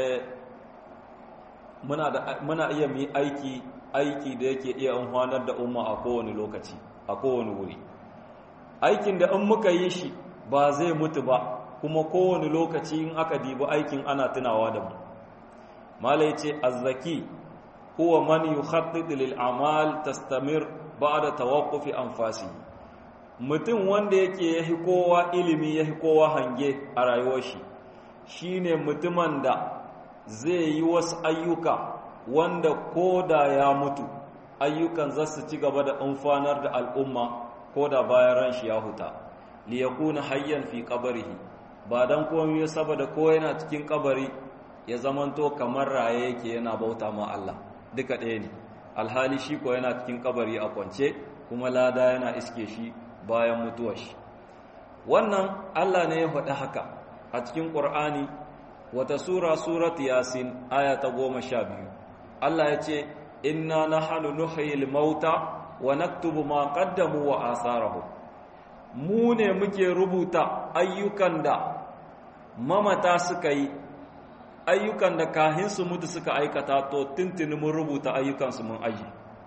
muna da muna iya mu aiki aiki da yake iya amfanar da umma a kowane lokaci, a kowane wuri. Aikin da in muka yi shi ba zai mutu ba, kuma kowane lokaci in aka dibi aikin ana tunawa da mu. Mala yace az-zaki huwa man yukhattid lil a'mal tastamir ba'da tawaqqufi anfasi. Mutum wanda yake yahi kowa ilimi yahi kowa hange a rayuwar shi shine mutumin da zai yi wasu ayyuka wanda ko da ya mutu ayyukan za su ci gaba da amfanar da al'umma ko da bayan ran shi ya huta, li yakuna hayyan fi qabrihi, ba dan komai saboda ko yana cikin kabari ya zamanto kamar raye yake yana bauta ma Allah, duka ɗaya ne. Alhali shi ko yana cikin kabari a kwance, kuma lada yana iske shi bayan mutuwar shi. Wannan Allah ne ya faɗi haka a cikin Qur'ani, wata sura, surat Yasin, aya ta goma sha biyu. Allah ya ce, inna nahnu nuhyil mauta wa naktubu ma qaddamu wa asarahu. Mu ne muke rubuta ayyukan da mamata suka yi, ayyukan da kahin su mutu suka aikata, to tuntuni mun rubuta ayyukansu mun aji.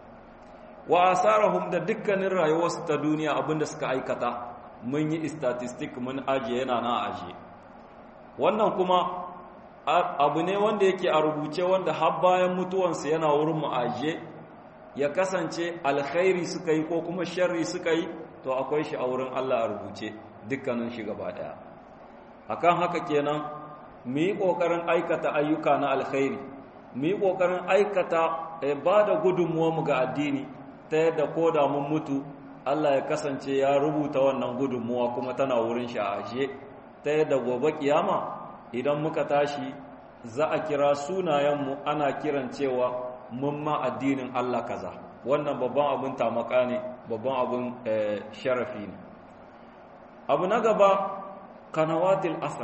Wa asarahum, da dukkanin rayuwarsu ta duniya abinda suka aikata mun yi statistic mun aje, yana na aje. Wannan kuma abu ne wanda yake a rubuce, wanda har bayan mutuwansu yana wurin mu aje, ya kasance alkhairi suka yi ko kuma sharri suka yi, to akwai shi a wurin Allah a rubuce dukkanin shi gaba daya. Akan haka kenan mu yi kokarin aikata ayyuka na alkhairi, mu yi kokarin aikata ba da gudunmuwa ga addini, ta yadda ko da mun mutu Allah ya kasance ya rubuta wannan gudunmuwa kuma tana wurin shi a aje, ta yadda gobe kiyama idan muka tashi za a kira sunayenmu ana kiran cewa mun ma addinin Allah kaza. Wannan babban abin tamaka ne, babban abin sharafi ne. Abu na gaba, kanawatil asr,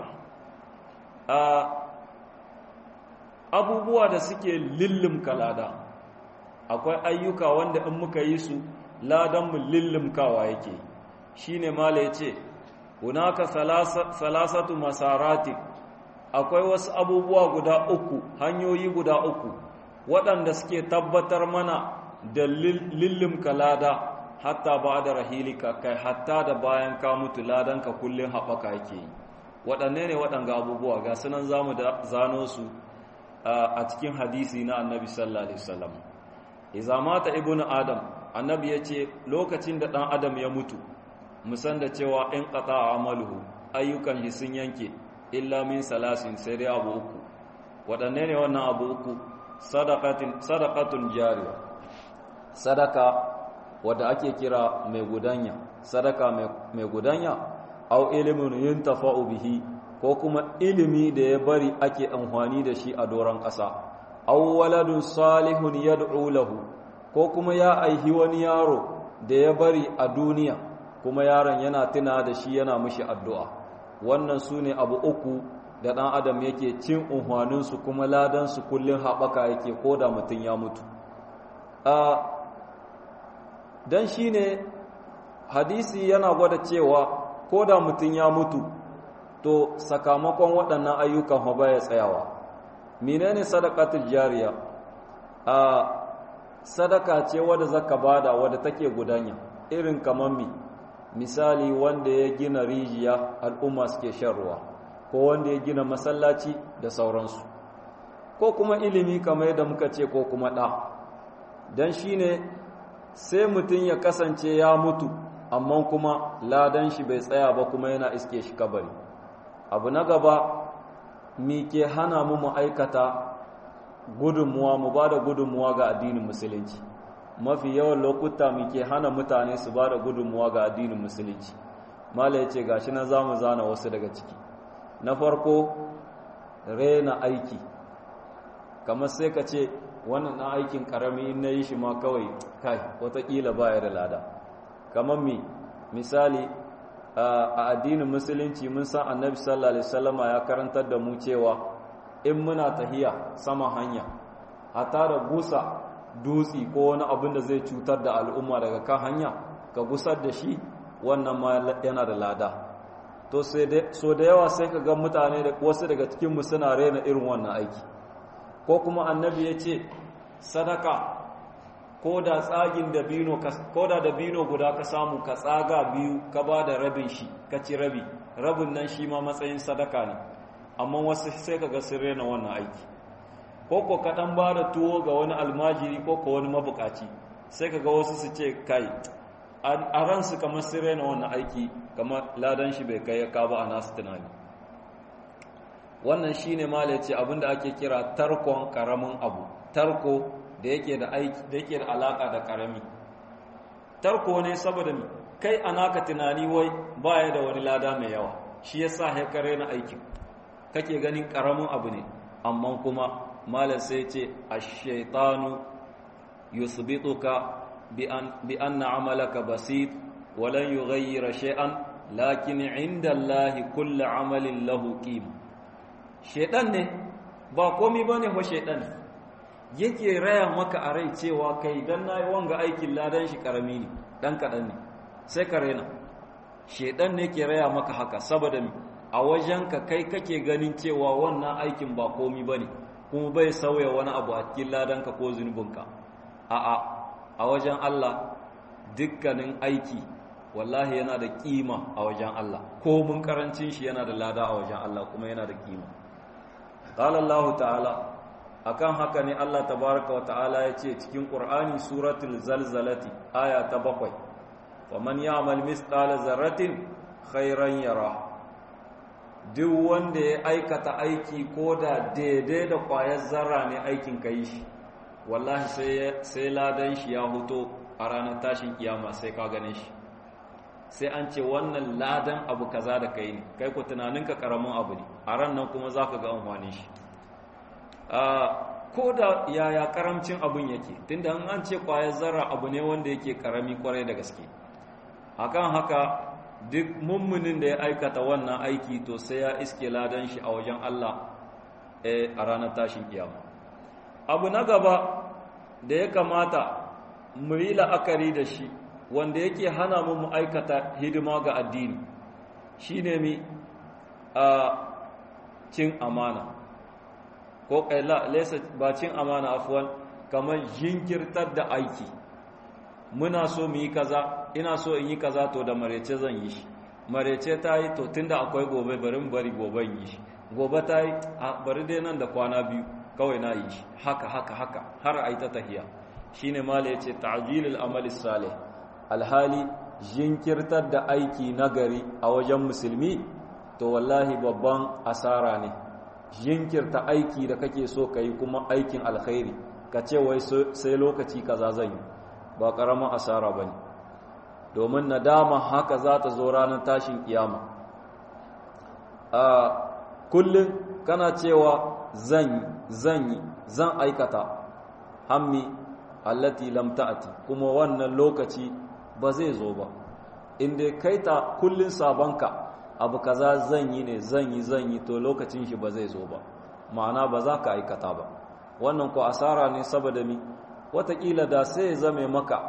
abubuwa da suke lillimka lada. Akwai ayyuka wanda in muka yi su ladanmu lillimkawa yake. Shine mala yace hunaka salasatu masarati, akwai wasu abubuwa guda uku, hanyoyi guda uku waɗanda suke tabbatar mana da lillimka lada, hatta ba da rahilika, kai hatta da bayan ka mutu ladanka kullum haɓaka yake yi. Waɗanne ne waɗanga abubuwa? Ga sunan za mu zano su a cikin hadisi na annabi sallallahu alaihi wasallam. Iza mata ibnu adam, annabi ya ce lokacin da ɗan adam ya mutu musan da cewa in qata amaluhu, ayyukan shi sun yanke, illa min salasin, sai dai abu uku. Waɗanne ne wannan abu uku? Sadaqatin sadaqatun jariya, sadaka wadda ake kira mai gudanya, sadaka mai gudanya, au ilimin yuntafa'u bihi, ko kuma ilimi da ya bari ake amfani da shi a doron ƙasa, au waladun salihun yad'u lahu, ko kuma ya aihi wani yaro da ya bari a duniya kuma yaron yana tuna da shi yana mishi addu'a. Wannan su ne abu uku da ɗan adam yake cin unhwaninsu kuma ladansu kullum haɓaka yake ko da mutum ya mutu. don shi ne hadisi yana gwada cewa ko da mutum ya mutu to sakamakon waɗannan ayyukan ba ya tsayawa. menene sadaqatul jariya? a sadaka ce wadda zaka bada wadda take gudanya, irin kamar mi misali wanda ya gina rijiya al'umma suke shan ruwa, ko wanda ya gina masallaci da sauransu, ko kuma ilimi kamar yadda muka ce, ko kuma ɗa. don shi ne sai mutum ya kasance ya mutu amma kuma ladan shi bai tsaya ba, kuma yana iske shi kabari. abu na gaba, mi ke hana mu mu aikata gudunmuwa, mu ba da gudunmuwa ga addinin musulunci? mafi yawan lokuta mi ke hana mutane su ba da gudunmuwa ga addinin musulunci? mala ya ce gashi na za mu zana wasu daga ciki. na farko, rena aiki. kamar sai ka ce wannan na aikin karami in na yi shi ma kawai kai watakila baya da lada. kamar mi misali a addinin musulunci mun san annabi sallallahu alaihi wasallama ya karantar da mu cewa in muna tahiya sama hanya a tara busa dutsi ko wani abin da zai cutar da al'umma daga kan hanya ka gusar da shi, wannan ma yana da lada. to so da yawa sai ka ga mutane da wasu daga cikinmu suna rena irin wannan aiki. ko kuma annabi ya ce sadaka, ko da tsagin dabino, ko da dabino guda ka samu ka tsaga biyu ka ba da rabin shi ka ci rabi, rabin nan shi ma matsayin sadaka ne. amma wasu sai ka ga sun rena wannan aiki. ko ko ka dan ba da tuwo ga wani almajiri ko ko wani mabukaci, sai ka ga wasu su ce kai a ransu kamar sun rena wannan aiki, kamar ladan shi bai kai ya ka ba a nasu tunani. wannan shine ma ya ce abinda ake kira tarkon karamin abu, tarko da yake da aiki da yake da alaka da karami. tarko ne saboda kai anaka tunani wai baya da wani lada mai yawa, shi yasa he kare na aikin kake ganin karamin abu ne. amma kuma malam sai ce ash-shaytanu yusbituka bi an bi anna amalaka basit wa lan yughayyira shay'an lakin 'inda Allahi kullu 'amalin lahu qima. shaytan ne ba komai bane ho shaytan yake raya maka a rai cewa kai dan nayi wanga aikin ladan shi karami ne, dan kadan ne, sai ka rena. shedan ne ke raya maka haka saboda a wajenka kai kake ganin cewa wannan aikin ba komai bane, kuma bai sauya wani abu a cikin ladanka ko zunubinka. a'a, a wajen Allah dukkanin aiki wallahi yana da kima a wajen Allah, ko mun karancin shi yana da lada a wajen Allah, kuma yana da kima. qala Allah ta'ala, akan haka ne Allah tabaraka wa ta'ala ya ce cikin Qur'ani suratul zalzalati aya ta bakwai, faman ya'mal mithqala zarratin khairan yara. duk wanda ya aikata aiki ko da daidai da kwayar zarra ne aikin kai shi, wallahi sai sai ladan shi ya huto a ranar tashin kiyama, sai ka gane shi, sai an ce wannan ladan abu kaza da kai ne, kai ko tunaninka karamin abu ne, a ran nan kuma zaka ga amfanin shi. ko da yaya karamcin abun yake, tunda an ce kwayar zarra abu ne wanda yake karami kwarai da gaske. akan haka duk mummunin da ya aikata wannan aiki to sai ya iske ladan shi a wajen Allah a ranar tashin kiyama. abu na gaba da ya kamata mu yi la'akari da shi, wanda yake hana mu mu aikata hidima ga addini, shine mi a cin amana, ko kaila laysa ba cin amana afwan, kamar jinkirtar da aiki. muna so mu yi kaza, ina so in yi kaza, to da marece zan yi shi, marece ta yi to tunda akwai gobe bari mu bari gobe yi shi, gobe ta yi bari dai nan da kwana biyu kawai na yi shi, haka haka haka har a yi ta tahiya. shine mala yace ta'jilul amali salih, alhali jinkirtar da aiki nagari a wajen musulmi to wallahi babban asara ne. jinkirta aiki da kake so kai kuma aikin alkhairi ka ce wai sai lokaci kaza zan yi, ba karamin asara bane, domin nadama haka za ta zo ranar tashin kiyama. a kullum kana cewa zan yi zan yi zan aikata hammi allati lam ta'ati, kuma wannan lokaci ba zai zo ba. inda kai ta kullun sabanka abu kaza zan yi ne zan yi zan yi, to lokacin shi ba zai zo ba, ma'ana ba za ka aikata ba. wannan ko asara ne, saboda mi watakila da sai zame maka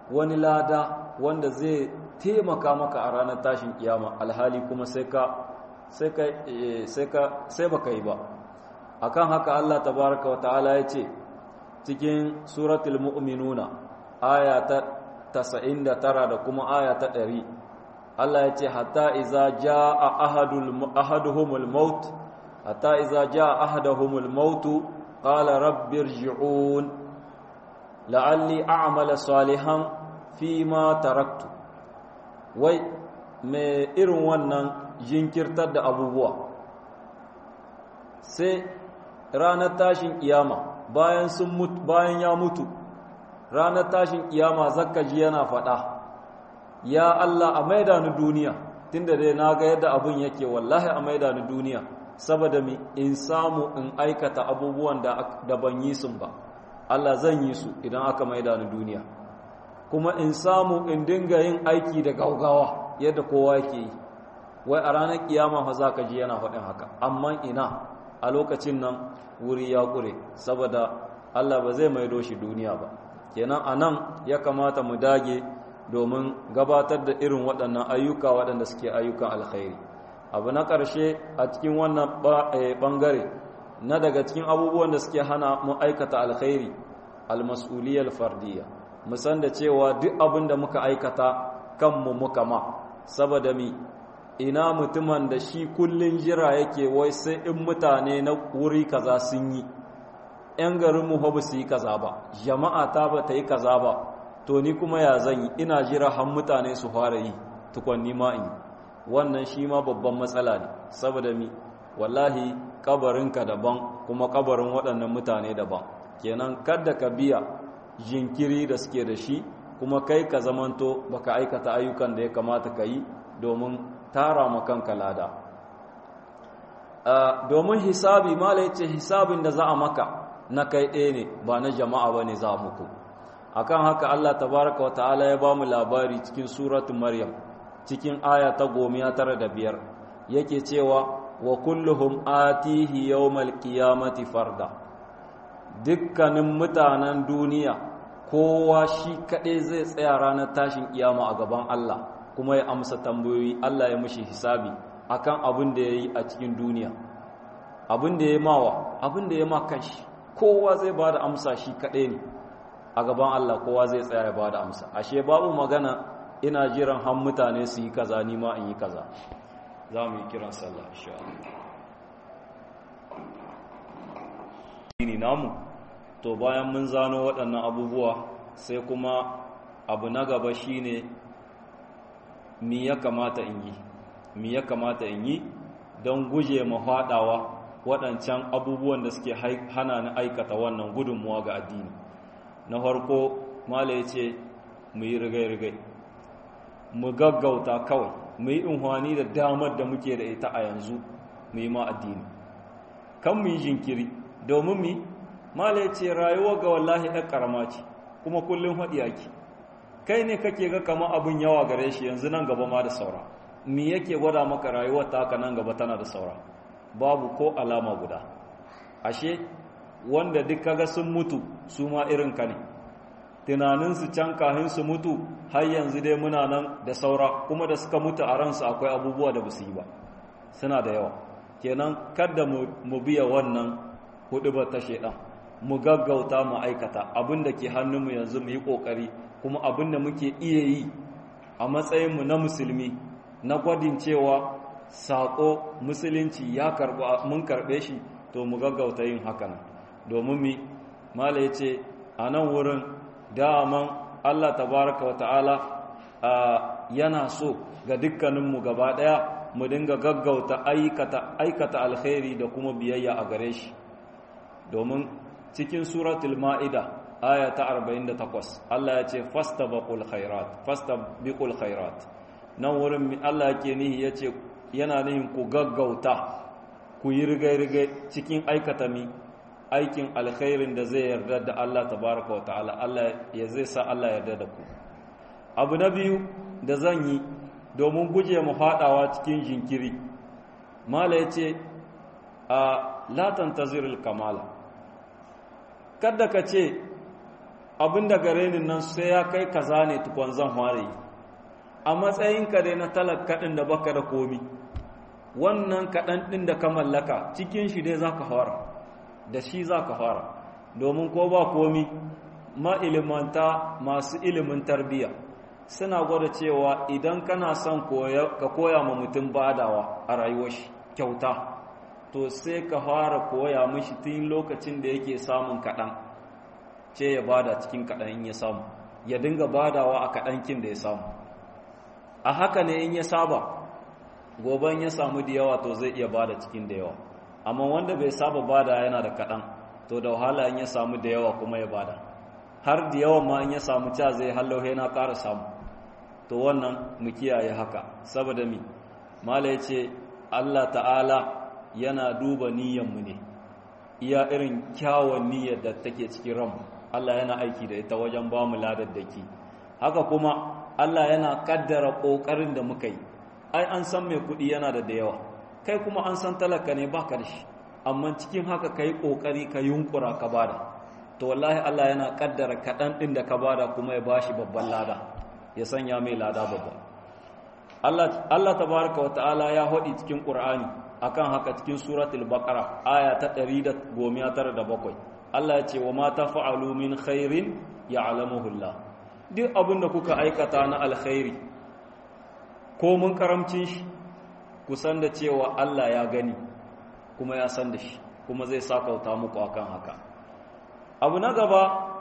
wani lada wanda zai taimaka maka a ranar tashin kiyama alhali kuma sai ka sai ka sai ka sai baka yi ba. Akan haka Allah tabaraka wa ta'ala ya ce cikin suratul mu'minuna aya ta tasa'in da tara da kuma aya ta ɗari, Allah ya ce hatta iza jaa ahadul ahaduhumul maut hatta iza jaa ahaduhumul maut qala rabbi irji'un la'alli a'mala salihan fima taraktu. Wai me irin wannan jinkirtar da abubuwa sai ranar tashin kiyama bayan sun mutu bayan ya mutu ranar tashin kiyama zakkaji yana faɗa, ya Allah a maida ni duniya tunda dai naga yadda abun yake, wallahi a maida ni duniya saboda mi in samu in aikata abubuwan da da ban yi sun ba. Allah zan yi su idan aka maida ni duniya, kuma in samu in dinga yin aiki da gaugawa yadda kowa yake yi. Wai a ranar kiyama fa zaka ji yana faɗin haka, amma ina a lokacin nan wuri ya ƙure saboda Allah ba zai maido shi duniya ba. Kenan anan ya kamata mu dage domin gabatar da irin waɗannan ayyuka waɗanda suke ayyukan alkhairi. Abu na ƙarshe a cikin wannan ɓangare na daga cikin abubuwan da suke hana mu aikata alkhairi, almas'uliyar fardiyya. Mu san da cewa duk abin da muka aikata kanmu muka ma, saboda mi ina mutumin da shi kullun jira yake wai sai in mutane na wuri kaza sun yi, ‘yan garinmu ba su yi kaza ba, jama'a ta ba ta yi kaza ba, to ni kuma ya zan yi, ina jira har mutane su fara yi tukwanni ma in yi. Wannan shi ma babban matsala ne, saboda mi wallahi kabarinka daban kuma kabarin waɗannan mutane daban. Kenan kada ka biya jinkiri da suke da shi, kuma kai ka zamanto baka aikata ayyukan da ya kamata ka yi domin tara ma kanka lada. Domin hisabi mala yace hisabin da za a maka na kai ɗaya ne ba na jama'a bane za muku. Akan haka Allah tabaraka wa ta'ala ya ba mu labari cikin suratu Maryam cikin aya ta goma tara da biyar yake cewa wa kulluhum atihi yawmal qiyamati farda. Dukkanin mutanen duniya kowa shi kaɗai zai tsaya ranar tashin kiyama a gaban Allah kuma ya amsa tambayoyi, Allah ya mushi hisabi akan abin da ya yi a cikin duniya, abin da ya mawa, abin da ya ma kanshi. Kowa zai ba da amsa shi kaɗai ne a gaban Allah, kowa zai tsaya ya ba da amsa. Ashe babu magana ina jiran han mutane su yi kaza ni ma in yi kaza. Za mu yi kiran sallah insha Allah. namu to bayan mun zano waɗannan abubuwa sai kuma abu na gaba shine mi ya kamata in yi mi ya kamata in yi don guje ma faɗawa waɗancan abubuwan da suke hana ni aikata wannan gudunmuwa ga addini. Na farko mala ya ce mu yi rigai-rigai, mu gaggauta kawai, mu yi inhwani da damar da muke da ita a yanzu mu yi ma addini, kan mu yi jinkiri domin mi mala ya ce rayuwa ga wallahi ɗan ƙarama ce kuma kullum haɗi ake. Kai ne kake ga kama abin yawa gare shi yanzu nan gaba ma da saura, mi yake gwada maka rayuwar ta haka nan gaba tana da saura? Babu ko alama guda. Ashe wanda duk kaga sun mutu su ma irin ka ne, tunaninsu can kahin su mutu har yanzu dai muna nan da saura, kuma da suka mutu a ransu akwai abubuwa da basu yi ba, suna da yawa. Kenan kada mu biya wannan hudubar ta shedan, mu gaggauta mu aikata abin da ke hannunmu yanzu, mu yi kokari kuma abin da muke iya yi a matsayinmu na musulmi, na gwadin cewa saƙo musulunci ya karɓa mun karɓe shi, to mu gaggauta yin hakan. Domin mi mala ya ce a nan wurin daman Allah tabaraka wa ta'ala yana so ga dukkaninmu gaba ɗaya mu dinga gaggauta aikata, aikata alkhairi da kuma biyayya a gare shi. Domin cikin suratul ma'ida aya ta arba'in da takwas Allah ya ce fastabiqul khairat fastabiqul khairat. Nan wurin Allah yake nihi yace yana nihin ku gaggauta, ku yi rigai-rigai cikin aikata mi aikin alkhairin da zai yarda da Allah tabaraka wa ta'ala, Allah ya zai sa Allah yarda da ku. Abu na biyu da zan yi domin guje mu fadawa cikin jinkiri, mala yace a la tantazirul kamala, kada ka ce abin da gare ni nan sai ya kai kaza ne tukwan zan fara yi a matsayinka dai na talaka ɗin da baka da komi wannan kaɗan ɗin da ka mallaka cikin shi dai za ka fara da shi za ka fara domin ko ba komi ma'ilimanta masu ilimin tarbiyya suna gwada cewa idan kana son ka koya ma mutum badawa a rayuwar shi kyauta to sai ka fara koya mishi tun lokacin da yake samun kaɗan ce ya bada cikin kaɗan in ya samu ya dinga badawa a kaɗankin da ya samu a haka ne in ya saba goben ya samu da yawa to zai iya bada cikin da yawa amma wanda bai saba bada yana da kaɗan to da wahala in ya samu da yawa kuma ya bada har da yawa ma in ya samu ca zai halauhe na ƙara samu to wannan mu kiyaye haka saboda mi mala ya ce Allah ta'ala yana duba niyyarmu ne iya irin kyawun niyyar da take cikin ranmu Allah yana aiki da ita wajen ba mu ladar da ke haka kuma Allah yana kaddara ƙoƙarin da muka yi ai an san mai kuɗi yana da da yawa kai kuma an san talaka ne ba da shi amma cikin haka ka yi ƙoƙari ka yunkura ka bada to wallahi Allah yana kaddara kaɗan ɗin da ka bada kuma ya bashi babban lada ya sanya mai lada babba Allah Allah tabaraka wa ta'ala ya hodi cikin Qur'ani akan haka cikin suratul baqara aya ta ɗari da tara da bakwai Allah ya ce wa ma tafa'alu min khairin ya'lamuhu Allah duk abin da kuka aikata na alkhairi ko mun karamcin shi ku san da cewa Allah ya gani kuma ya san da shi kuma zai sakauta muku akan haka abu na gaba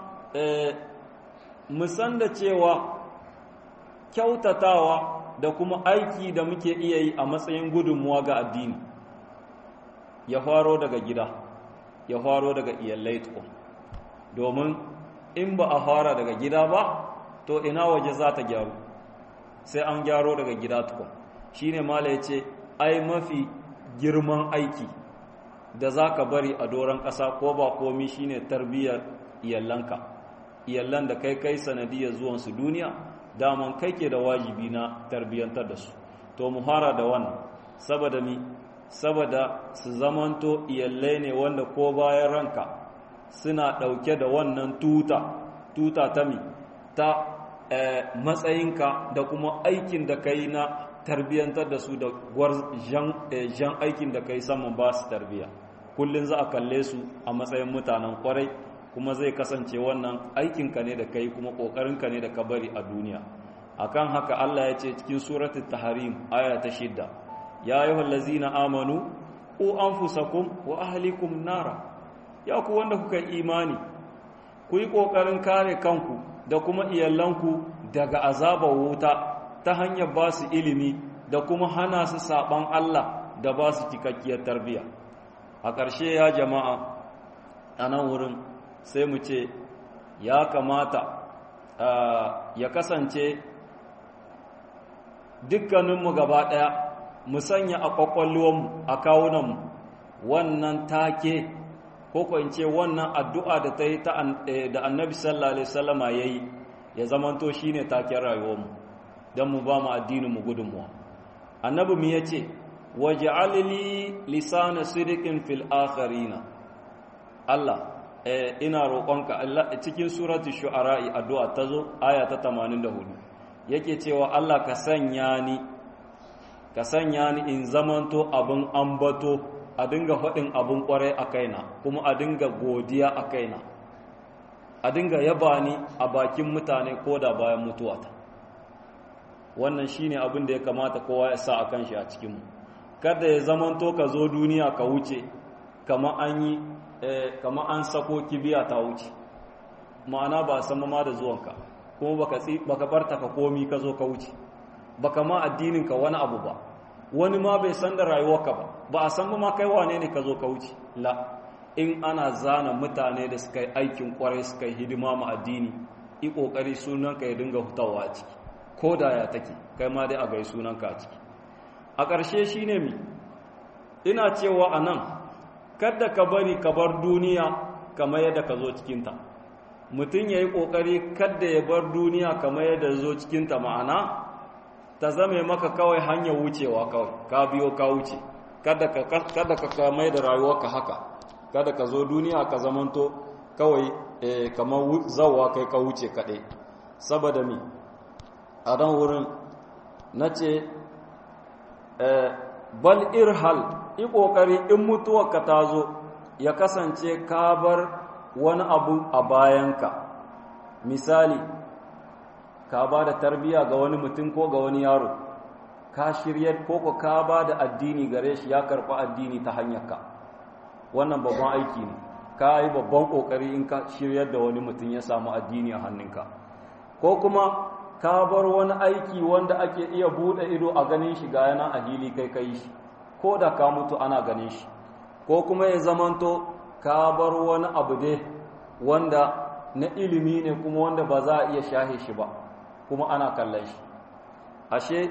mu san da cewa kyautatawa da kuma aiki da muke iya yi a matsayin gudunmuwa ga addini ya faro daga gida ya faro daga iyalai tukun domin in ba a fara daga gida ba to ina waje za ta gyaru sai an gyaro daga gida tukun shi ne mala ya ce ai mafi girman aiki da za ka bari a doron ƙasa ko ba komi shi ne tarbiyyar iyallanka iyallan da kai kai sanadiyar zuwansu duniya daman kai ke da wajibi na tarbiyyantar da su to mu fara da wannan saboda mi saboda su zamanto iyallai ne wanda ko bayan ranka suna ɗauke da wannan tuta tuta ta mi ta matsayinka da kuma aikin da kai na tarbiyyantar da su da jan aikin da kai saman ba su tarbiyya kullum za a kalle su a matsayin mutanen kwarai kuma zai kasance wannan aikinka ne da kai kuma ƙoƙarinka ne da ka bari a duniya akan haka Allah ya ce cikin suratul tahrim aya ta shidda ya ayyuhal ladzina amanu qu anfusakum wa ahlikum nara ya ku wanda kuka imani ku yi ƙoƙarin kare kanku da kuma iyalanku daga azabar wuta ta hanyar ba su ilimi da kuma hana su saban Allah da ba su cikakkiyar tarbiyya a ƙarshe ya jama'a a nan wurin sai mu ce ya kamata ya kasance dukkaninmu gaba ɗaya mu sanya a ƙwaƙwalwarmu a kawunanmu wannan take ko ko in ce wannan addu'a da ta yi da annabi sallallahu alaihi wasallama ya yi ya zamanto shi ne taken rayuwarmu don mu ba mu addininmu gudunmuwa annabi mu ya ce waje alili lisana sirikin fil akharina Allah ina roƙonka cikin suratul shu'ara'i addu'a ta zo aya ta tamanin da hudu yake cewa Allah ka sanya ni ka sanya ni in zamanto abin ambato a dinga faɗin abin ƙwarai a kaina kuma a dinga godiya a kaina a dinga yaba ni a bakin mutane ko da bayan mutuwata wannan shine abin da ya kamata kowa ya sa a kan shi a cikinmu kada ya zamanto ka zo duniya ka wuce kama an yi kama an sako kibiya ta wuce ma'ana ba a san ma da zuwanka kuma baka baka barta ka komi ka zo ka wuce baka ma addinin ka wani abu ba wani ma bai san da rayuwarka ba ba a san ma kai wane ne ka zo ka wuce la in ana zana mutane da suka yi aikin kwarai suka yi hidima ma addini i kokari sunanka ya dinga hutawa a ciki ko da ya take kai ma dai a gai sunanka a ciki a ƙarshe shine mi ina cewa anan kada ka bari ka bar duniya kamar yadda ka zo cikinta mutum ya yi ƙoƙari kada ya bar duniya kamar yadda zo cikinta ma'ana ta zame maka kawai hanyar wucewa kawai ka biyo ka wuce kada ka kada ka kamar da rayuwarka haka kada ka zo duniya ka zamanto kawai eh, kamar zawa kai ka wuce kaɗai saboda mi a dan wurin na ce eh, bal irhal yi ƙoƙari in mutuwarka ta zo ya kasance ka bar wani abu a bayanka misali ka ba da tarbiya ga wani mutum ko ga wani yaro ka shirya ko ka ba da addini gare shi ya karɓi addini ta hanyarka wannan babban aiki ne ka yi babban ƙoƙari in ka shiryar da wani mutum ya samu addini a hannunka ko kuma ka bar wani aiki wanda ake iya buɗe ido a ganin shi ga yana a hili kai kai shi ko da ka mutu ana ganin shi ko kuma ya zamanto ka bar wani abu dai wanda na ilimi ne kuma wanda ba za a iya shahe shi ba kuma ana kallon shi ashe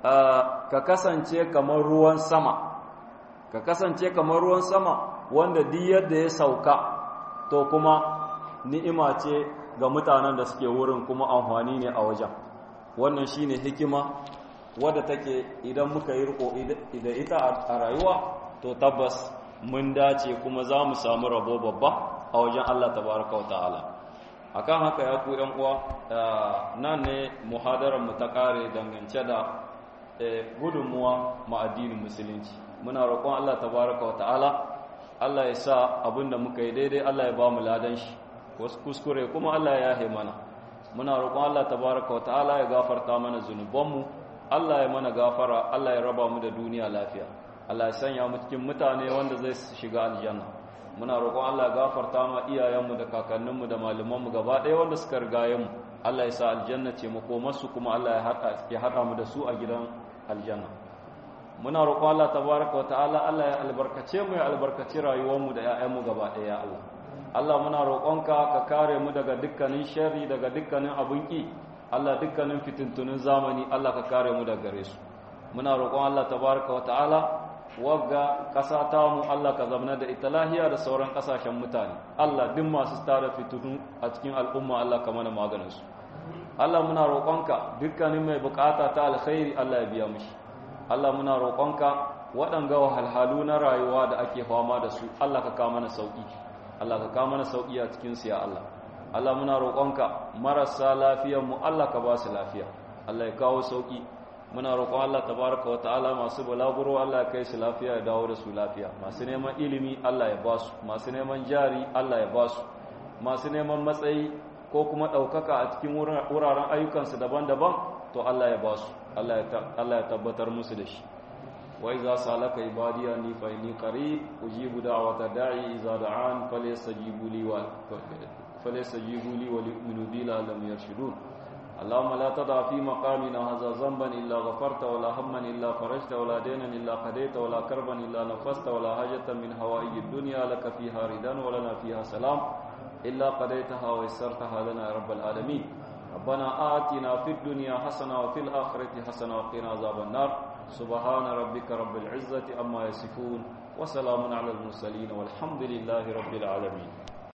ka kasance kamar ruwan sama ka kasance kamar ruwan sama wanda duk yadda ya sauka to kuma ni'ima ce ga mutanen da suke wurin kuma amfani ne a wajen wannan shine hikima wadda take idan muka yi riko da ita a rayuwa to tabbas mun dace kuma za mu samu rabo babba a wajen Allah tabaraka wa ta'ala akan haka ya ku yan uwa nan ne muhadarar mu ta kare dangance da gudunmuwa ma addinin musulunci muna roƙon Allah tabaraka wa ta'ala Allah ya sa abinda muka yi daidai Allah ya ba mu ladan shi wasu kuskure kuma Allah ya yahe mana muna roƙon Allah tabaraka wa ta'ala ya gafarta mana zunubanmu Allah ya mana gafara Allah ya raba mu da duniya lafiya Allah ya sanya mu cikin mutane wanda zai shiga aljanna muna roƙon Allah ya gafarta ma iyayenmu da kakanninmu da malamanmu gaba ɗaya wanda suka rigaye mu Allah ya sa aljanna ce makomarsu kuma Allah ya haɗa ya haɗa mu da su a gidan aljanna muna roƙon Allah tabaraka wa ta'ala Allah ya albarkace mu ya albarkaci rayuwarmu da ƴaƴanmu gaba ɗaya ya Allah Allah muna roƙonka ka kare mu daga dukkanin sharri daga dukkanin abun ki Allah dukkanin fitintunin zamani Allah ka kare mu daga gare su muna roƙon Allah tabaraka wa ta'ala wagga ƙasa ta mu Allah ka zamana da ita lahiya da sauran ƙasashen mutane Allah duk masu tara fitinu a cikin al'umma Allah ka mana maganin su Allah muna roƙonka dukkanin mai bukata ta alkhairi Allah ya biya mishi Allah muna roƙonka waɗanga wahalhalu na rayuwa da ake fama da su Allah ka kawo mana sauki Allah ka kawo mana sauki a cikin su ya Allah Allah muna roƙonka marasa lafiyar mu Allah ka ba su lafiya Allah ya kawo sauki muna roƙon Allah tabaraka wa ta'ala masu balaguro Allah ya kai su lafiya ya dawo da su lafiya masu neman ilimi Allah ya ba su masu neman jari Allah ya ba su masu neman matsayi ko kuma ɗaukaka a cikin wuraren ayyukansu daban-daban to Allah ya ba su Allah ya tabbatar musu da shi wa iza salaka ibadi anni fa inni qarib ujibu da'wata da'i iza da'an falyastajibu li wa falyastajibu li wa yu'minu bi la'allahum yarshudun اللهم لا تضع في مقامنا هذا ذنبا إلا غفرت ولا هما إلا فرجت ولا دينا إلا قضيت ولا كربا إلا نفست ولا حاجة من هوائج الدنيا لك فيها رضا ولنا فيها سلام إلا قضيتها ويسرتها لنا يا رب العالمين ربنا آتنا في الدنيا حسنة وفي الآخرة حسنة وقنا عذاب النار سبحان ربك رب العزة أما يصفون وسلام على المرسلين والحمد لله رب العالمين